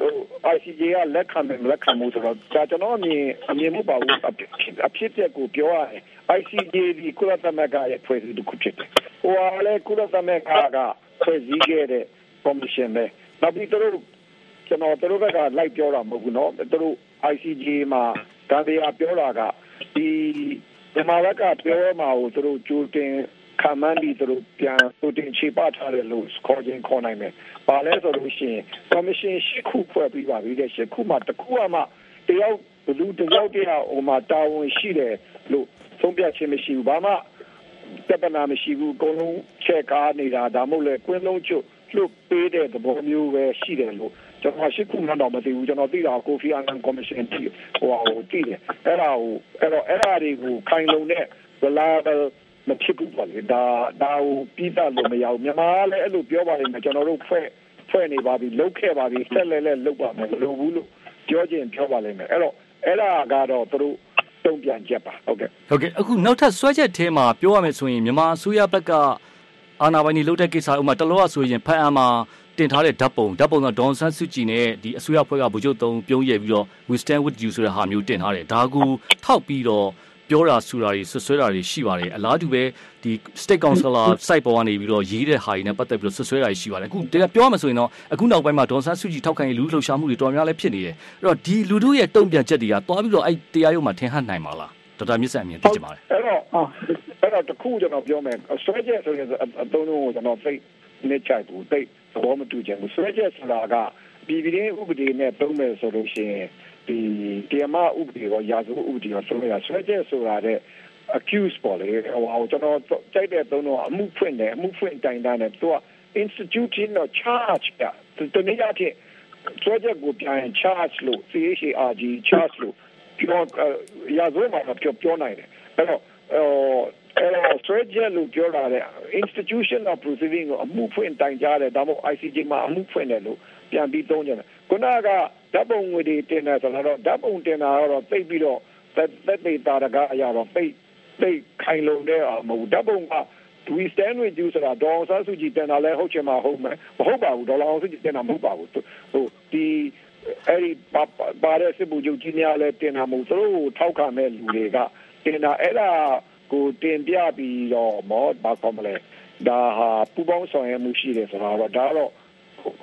ICJ ကလက်ခံမယ်လက်ခံမှုဆိုတော့ဒါကျွန်တော်အမြင်မှုပါဘူးအဖြစ်အပျက်ကိုပြောရတယ် ICJ ဒီကုလသမဂ္ဂရဲ့ဖွဲ့စည်းတစ်ခုဖြစ်တယ်ဟိုကလည်းကုလသမဂ္ဂကဖွဲ့စည်းခဲ့တဲ့ commission ပဲနောက်ပြီးသူတို့ကျွန်တော်တို့ဘက်ကလိုက်ပြောတာမဟုတ်ဘူးเนาะသူတို့ ICJ မှာဂမ်ဘီယာပြောတာကဒီမြန်မာဘက်ကပြောမှာကိုသူတို့ကြိုတင်ခံမှန်းပြီးသူတို့ပြန်ကြိုတင်ခြေပထားတယ်လို့ခေါ်နိုင်မယ်။ဘာလဲဆိုလို့ရှိရင် commission ၈ခုဖွဲ့ပြီးပါပြီတဲ့၈ခုမှတစ်ခုမှတယောက်ဘယ်သူတယောက်တယောက်ဟိုမှာတာဝန်ရှိတယ်လို့သုံးပြခြင်းမရှိဘူး။ဘာမှတပနာမရှိဘူးအကုန်လုံးချက်ကားနေတာဒါမှမဟုတ်လေကွင်းလုံးကျွတ်လွတ်ပေးတဲ့သဘောမျိုးပဲရှိတယ်လို့ကျွန်တော်ရှိခုမှတော့မသိဘူးကျွန်တော်သိတာကိုဖီအာနန်ကော်မရှင်တီဟိုသိတယ်အဲ့ဒါတွေကိုခိုင်လုံတဲ့ reliable မဖြစ်ဘူးပေါ့လေဒါဟိုပြီးသားလို့မရဘူးမြန်မာလည်းအဲ့လိုပြောပါလိမ့်မယ်ကျွန်တော်တို့ဖွဲ့နေပါပြီလုတ်ခဲ့ပါပြီဆက်လဲလုတ်ပါမယ်မလိုဘူးလို့ပြောခြင်းပြောပါလိမ့်မယ်အဲ့တော့အဲ့ဒါကတော့သူတို့တုံ့ပြန်ချက်ပါဟုတ်ကဲ့အခုနောက်ထပ်ဆွဲချက်ထဲမှာပြောရမယ်ဆိုရင်မြန်မာအစိုးရဘက်ကအာဏာပိုင်တွေလုပ်တဲ့ကိစ္စဥပမာတလောကဆိုရင်ဖန်အံမှာတင်ထားတဲ့ဓာတ်ပုံကဒေါန်ဆန်းစုကြည်နဲ့ဒီအစိုးရဖွဲ့ကဗိုလ်ချုပ်3ပြုံးရပြီးတော့ we stand with you ဆိုတဲ့ဟာမျိုးတင်ထားတယ်ဒါကိုထောက်ပြီးတော့ပြောတာဆိုတာတွေဆွဆွဲတာတွေရှိပါတယ်အလားတူပဲဒီ state councilor site ပေါ်ကနေပြီးတော့ရေးတဲ့ဟာတွေနဲ့ပတ်သက်ပြီးတော့ဆွဆွဲတာတွေရှိပါတယ်အခုတကယ်ပြောရမှဆိုရင်တော့အခုနောက်ပိုင်းမှာဒေါန်ဆန်းစုကြည်ထောက်ခံရေးလူလှုပ်ရှားမှုတွေတော်များလည်းဖြစ်နေတယ်အဲ့တော့ဒီလူတို့ရဲ့တုံ့ပြန်ချက်တွေကတွားပြီးတော့အဲ့တရားရုံးမှာထင်ဟပ်နိုင်ပါလားဒေါက်တာမြင့်စံအမြင်သိချင်ပါတယ်အဲ့တော့တခုကျွန်တော်ပြောမယ်ဆွဲချက်ဆိုရင်အသုံးလုံးကိုကျွန်တော်သိနေချိုက်ဘူးသိသဘောမတူချင်ဘူးဆွဲချက်ဆိုတာကပြည်ပြည်ဥပဒေနဲ့သုံးမယ်ဆိုလို့ရှိရင်ဒီတရားဥပဒေရောရာဇဝတ်ဥပဒေရောဆိုရဆွဲချက်ဆိုတာတဲ့ accuse ပေါ်လေဟိုကျွန်တော်ကြိုက်တဲ့သုံးတော့အမှုဖွင့်တိုင်တန်းတယ်သူက institution or charge တနည်းအားဖြင့်ဆွဲချက်ကိုပြန် charge လို့ CHARG charge လို့ပြောရာဇဝတ်မှာပြောနိုင်တယ်အဲ့တော့ဆွဲချက်လို့ပြောတာတဲ့ institution of proceeding ကိုအမှုဖွင့်တိုင်ကြားတယ်ဒါမှမဟုတ် ICJ မှာအမှုဖွင့်တယ်လို့ပြန်ပြီးသုံးကြတယ်ခုနကဓာတ်ပုံငွေတွေတင်တယ်ဆိုတော့ဓာတ်ပုံတင်တာတော့သိပြီးတော့သက်သေတာရကအရာတော့သိခိုင်လုံတဲ့မဟုတ်ဓာတ်ပုံက we stand with you ဆိုတာဒေါ်အောင်ဆန်းစုကြည်တင်တာလဲဟုတ်ချင်မှဟုတ်မယ်မဟုတ်ပါဘူးဒေါ်အောင်ဆန်းစုကြည်တင်တာမဟုတ်ပါဘူးဟိုဒီအဲ့ဒီပါတဲ့စစ်ဗိုလ်ချုပ်ကြီးများလဲတင်တာမဟုတ်သူတို့ထောက်ခံမဲ့လူတွေကတင်တာအဲ့ဒါကိုတင်ပြပြီးတော့ဘာကောမလဲဒါဟာပူပေါင်းဆောင်ရွက်မှုရှိတယ်ဆိုတော့ဒါတော့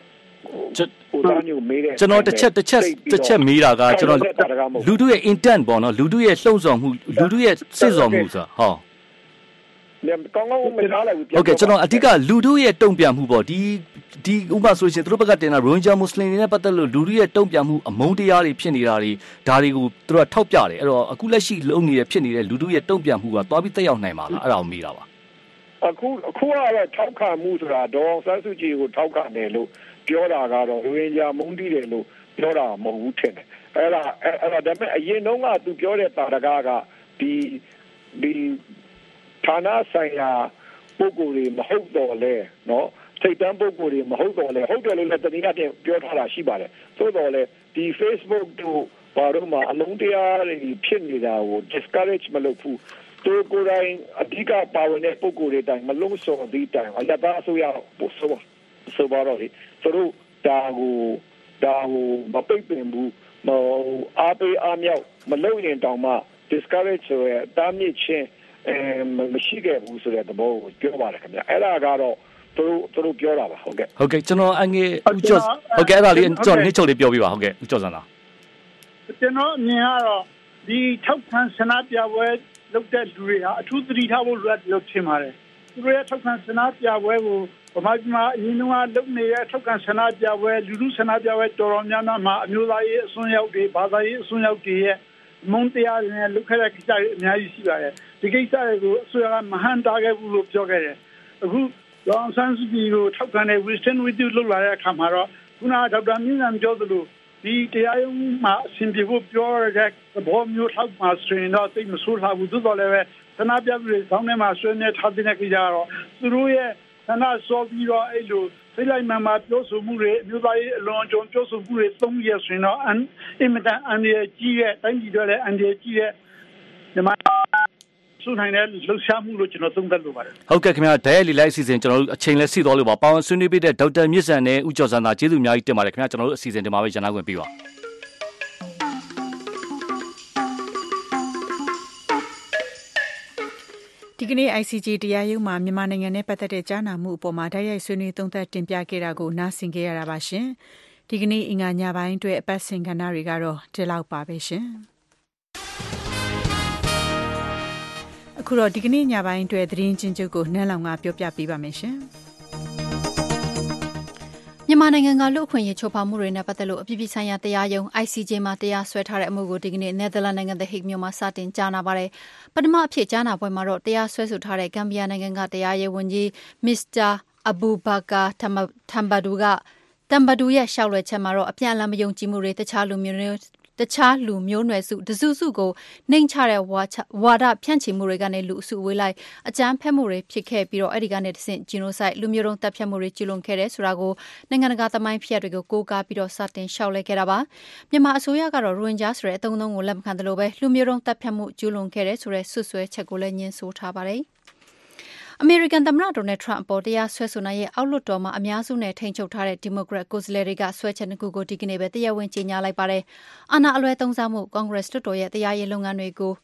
ကျွန်တော်တစ်ချက်မေးတာကကျွန်တော်လူတို့ရဲ့ intent ပေါ့နော်လူတို့ရဲ့လှုံ့ဆော်မှုလူတို့ရဲ့စိတ်ဆော်မှုဆိုတာဟောကောင်းကောင်းမထားလိုက်ဘူးဟုတ်ကဲ့ကျွန်တော်အဓိကလူတို့ရဲ့တုံ့ပြန်မှုပေါ့ဒီဥပမာဆိုရှင်သူတို့ဘက်ကတင်တာရိုဟင်ဂျာမွတ်စလင်တွေနဲ့ပတ်သက်လို့လူတို့ရဲ့တုံ့ပြန်မှုအမုန်းတရားတွေဖြစ်နေတာတွေဒါတွေကိုသူတို့ကထောက်ပြတယ်အဲ့တော့အခုလက်ရှိလုံးနေတဲ့ဖြစ်နေတဲ့လူတို့ရဲ့တုံ့ပြန်မှုကသွားပြီးတက်ရောက်နိုင်ပါလားအဲ့ဒါကိုမေးတာပါအခုကတော့ထောက်ခံမှုဆိုတာဒေါ်ဆန်းစုကြည်ကိုထောက်ခံတယ်လို့ပြောတာကတော့ရိုဟင်ဂျာမုန်းတီးတယ်လို့ပြောတာမဟုတ်ဘူးထင်တယ်အဲ့ဒါဒါပေမဲ့အရင်တုန်းကသူပြောတဲ့တာရကဒီဌာနဆိုင်ရာပုဂ္ဂိုလ်တွေမဟုတ်တော့လဲနော်စိတ်တမ်းပုဂ္ဂိုလ်တွေမဟုတ်တော့လဲဟုတ်တယ်လို့လည်းတနည်းအားဖြင့်ပြောထားတာရှိပါတယ်သို့တော်လည်းဒီ Facebook တို့ဘာလို့မှအလုံးတရားတွေဖြစ်နေတာကို discourage မလုပ်ဘူးသူကိုယ်တိုင်အဓိကပါဝင်တဲ့ပုဂ္ဂိုလ်တွေတိုင်မလုံးစော်သည့်တိုင်အလကားဆိုရပို့ဆိုပါတော့လေသူတို့ဒါကိုမပိတ်ပင်ဘူးအားပေးအားမြောက်မလုပ်ရင်တောင်မှ discourage ဆိုရတားမြစ်ခြင်းမရှိခဲ့ဘူးဆိုတဲ့သဘောကိုပြောပါတယ်ခင်ဗျအဲ့ဒါကတော့သူတို့ပြောတာပါဟုတ်ကဲ့ကျွန်တော်အငယ်ဦးကျော်ဟုတ်ကဲ့အဲ့ဒါလေးကျွန်တော်နှစ်ချုပ်လေးပြောပြပါဟုတ်ကဲ့ဦးကျော်စံသားကျွန်တော်မြင်ရတော့ဒီထောက်ခံဆန္ဒပြပွဲလုပ်တဲ့လူတွေဟာအထူးသတိထားဖို့လိုအပ်တယ်လို့ထင်ပါတယ်သူတို့ရဲ့ထောက်ခံဆန္ဒပြပွဲကိုဗမာပြည်မှာအရင်ကလုပ်နေတဲ့ထောက်ခံဆန္ဒပြပွဲလူလူဆန္ဒပြပွဲတော်တော်များများမှာအမျိုးသားရေးအစွန်းရောက်တွေဘာသာရေးအစွန်းရောက်တွေရဲ့မုန်းတရားတွေနဲ့လုပ်ခဲ့တဲ့ကိစ္စတွေအများကြီးရှိပါတယ်ဒီကိစ္စတွေကိုအစိုးရကမဟန်တာခဲ့ဘူးလို့ပြောခဲ့တယ်အခုဒေါ်ဆန်းစုကြည်ကိုထောက်ခံတဲ့ Western with you လုပ်လာတဲ့အခါမှာတော့ခုနကဒေါက်တာမြင့်စံပြောသလိုဒီတရားရုံးမှာအရှင်ပြေဖို့ပြောတဲ့ဘောမျိုးထောက်မှာဆိုရင်တော့သိမဆိုးလှဘူးသို့တော်လည်းပဲဆန္ဒပြသူတွေခေါင်းထဲမှာဆွေးနွေးထားတဲ့ကိစ္စကတော့သူတို့ရဲ့ဆန္ဒစောပြီးတော့အဲ့လိုဖိလိုက်မှန်မှာပြောဆိုမှုတွေအမျိုးသားရေးအလွန်အကျွံပြောဆိုမှုတွေသုံးရဆိုရင်တော့အင်မတန်အန္တရာယ်ကြီးတဲ့တိုင်းပြည်တွေလည်းအန္တရာယ်ကြီးတဲ့ဒီမှာဆိုနိုင်တဲ့လှုပ်ရှားမှုလို့ကျွန်တော်သုံးသပ်လိုပါတယ်ဟုတ်ကဲ့ခင်ဗျာဒဲလီလိုက်အစီအစဉ်ကျွန်တော်တို့အချိန်လဲစီသွားလို့ပါပေါင်းဆွေးနွေးပေးတဲ့ဒေါက်တာမြင့်စံနဲ့ဦးကျော်စံသာကျေးဇူးအများကြီးတင်ပါတယ်ခင်ဗျာကျွန်တော်တို့အစီအစဉ်ဒီမှာပဲရန်နာခွင့်ပေးပါဒီကနေ့ ICJ တရားရုံးမှာမြန်မာနိုင်ငံနဲ့ပတ်သက်တဲ့ကြားနာမှုအပေါ်မှာတိုက်ရိုက်ဆွေးနွေးသုံးသပ်တင်ပြခဲ့တာကိုနားဆင်ခဲ့ရတာပါရှင်ဒီကနေ့အင်္ဂါညပိုင်းအတွက်အပတ်စဉ်ကဏ္ဍတွေကတော့ဒီလောက်ပါပဲရှင်အခုတော့ဒီကနေ့ညပိုင်းအတွက်သတင်းချင်းချုပ်ကိုနှမ်းလောင်ကပြောပြပေးပါမယ်ရှင်မြန်မာနိုင်ငံကလူ့အခွင့်အရေးချိုးဖောက်မှုတွေနဲ့ပတ်သက်လို့အပြည်ပြည်ဆိုင်ရာတရားရုံး ICJ မှာတရားစွဲထားတဲ့အမှုကိုဒီကနေ့နယ်သာလန်နိုင်ငံ The Hague မြို့မှာစတင်ကြားနာပါတယ်။ပထမအဖြစ်ကြားနာပွဲမှာတော့တရားစွဲဆိုထားတဲ့ဂမ်ဘီယာနိုင်ငံကတရားရေးဝန်ကြီး Mr. Abubakar Tambadou ရဲ့လျှောက်လွှဲချက်မှာတော့အပြန်အလှန်မယုံကြည်မှုတွေတခြားလူမျိုးနွယ်စုတစုကိုနှိမ်ချတဲ့ဝါဒဖြန့်ချီမှုတွေကနေလူအစုအဝေးလိုက်အကြမ်းဖက်မှုတွေဖြစ်ခဲ့ပြီးတော့အဲ့ဒီကနေတဆင့်ဂျီနိုဆိုက်လူမျိုးတုံးတပ်ဖြတ်မှုတွေကျူးလွန်ခဲ့တဲ့ဆိုတာကိုနိုင်ငံတကာသမိုင်းဖြစ်တွေကိုကိုးကားပြီးတော့စတင်လျှောက်လဲခဲ့တာပါမြန်မာအစိုးရကတော့ရိုဟင်ဂျာဆိုတဲ့အသုံးအနှုန်းကိုလက်မခံသလိုပဲလူမျိုးတုံးတပ်ဖြတ်မှုကျူးလွန်ခဲ့တဲ့ဆိုတဲ့ဆွဆွဲချက်ကိုလည်းညှင်းဆိုးထားပါတယ်အမေရိကန်သမ္မတဒေါ်နယ်ထရန့်အပေါ်တရားစွဲဆိုနိုင်ရဲ့အောက်လွှတ်တော်မှာအများစုနဲ့ထိန်းချုပ်ထားတဲ့ဒီမိုကရက်ကိုယ်စားလှယ်တွေကဆွဲချက်နှစ်ခုကိုဒီကနေ့ပဲတရားဝင်ကြေညာလိုက်ပါတယ်။အာဏာအလွဲသုံးစားမှုကွန်ဂရက်လွှတ်တော်ရဲ့တရားရေးလုပ်ငန်းတွေကို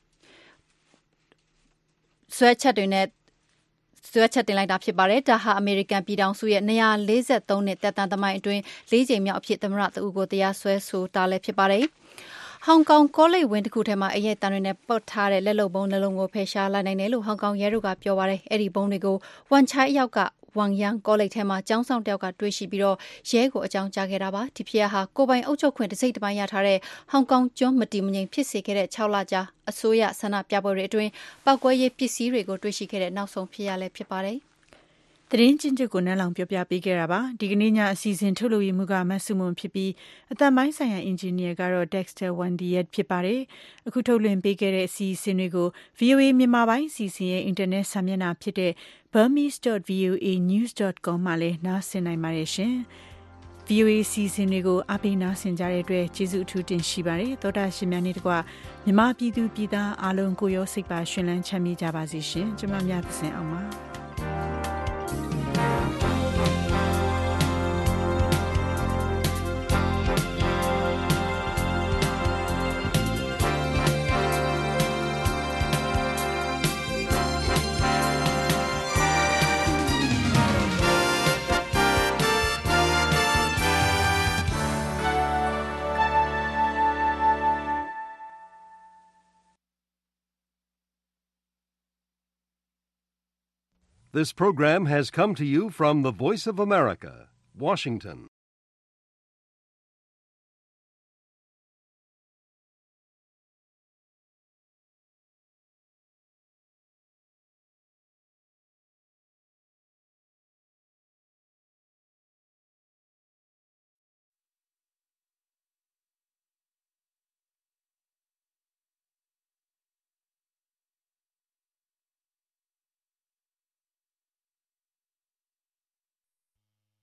ဆွဲချက်တင်လိုက်တာဖြစ်ပါတယ်။ဒါဟာအမေရိကန်ပြည်ထောင်စုရဲ့243နှစ်သက်တမ်းသမိုင်းအတွင်း၄ကြိမ်မြောက်အဖြစ်သမ္မတတဦးကိုတရားစွဲဆိုတာလည်းဖြစ်ပါတယ်။ဟောင်ကောင်ကောလိပ်ဝင်းတစ်ခုထဲမှာအရက်တန်တွေနဲ့ပုတ်ထားတဲ့လက်လုံပုံးနှလုံးကိုဖယ်ရှားလိုက်နိုင်တယ်လို့ဟောင်ကောင်ရဲတို့ကပြောပါတယ်။အဲ့ဒီပုံးတွေကိုဝန်ချိုင်းအယောက်ကဝမ်ယန်ကောလိပ်ထဲမှာကျောင်းဆောင်တယောက်ကတွေ့ရှိပြီးတော့ရဲကိုအကြောင်းကြားခဲ့တာပါ။ဒီဖြစ်ရပ်ဟာကိုပိုင်အုပ်ချုပ်ခွင့်တစ်စိတ်တစ်ပိုင်းရထားတဲ့ဟောင်ကောင်ကျွန်းမတည်မငြိမ်ဖြစ်စေခဲ့တဲ့6လကြာအစိုးရဆန္ဒပြပွဲတွေအတွင်းပောက်ကွဲရေးပစ္စည်းတွေကိုတွေ့ရှိခဲ့တဲ့နောက်ဆုံးဖြစ်ရပ်လည်းဖြစ်ပါတယ်။သတင်းချင်းချုပ်ကိုနှမ်းလောင်ပြောပြပေးခဲ့တာပါဒီကနေ့ညအစီအစဉ်ထုတ်လွှင့်မှုကမဆုမွန်ဖြစ်ပြီးအသက်ပိုင်းဆိုင်ရာအင်ဂျင်နီယာကတော့ Dexter Wandiet ဖြစ်ပါတယ်အခုထုတ်လွှင့်ပေးခဲ့တဲ့အစီအစဉ်တွေကို VOA မြန်မာပိုင်းအစီအစဉ်ရဲ့အင်တာနက်စာမျက်နှာဖြစ်တဲ့ burmese.voanews.com မှာလည်းနားဆင်နိုင်ပါတယ်ရှင် VOA အစီအစဉ်တွေကိုအားပေးနားဆင်ကြတဲ့အတွက်ကျေးဇူးအထူးတင်ရှိပါတယ်သောတာရှင်များနေ့တကွမြန်မာပြည်သူပြည်သားအားလုံးကိုရောစိတ်ပါရှင်လန်းချမ်းမြေ့ကြပါစေရှင်ကျွန်မများပစင်အောင်ပါ This program has come to you from the Voice of America, Washington.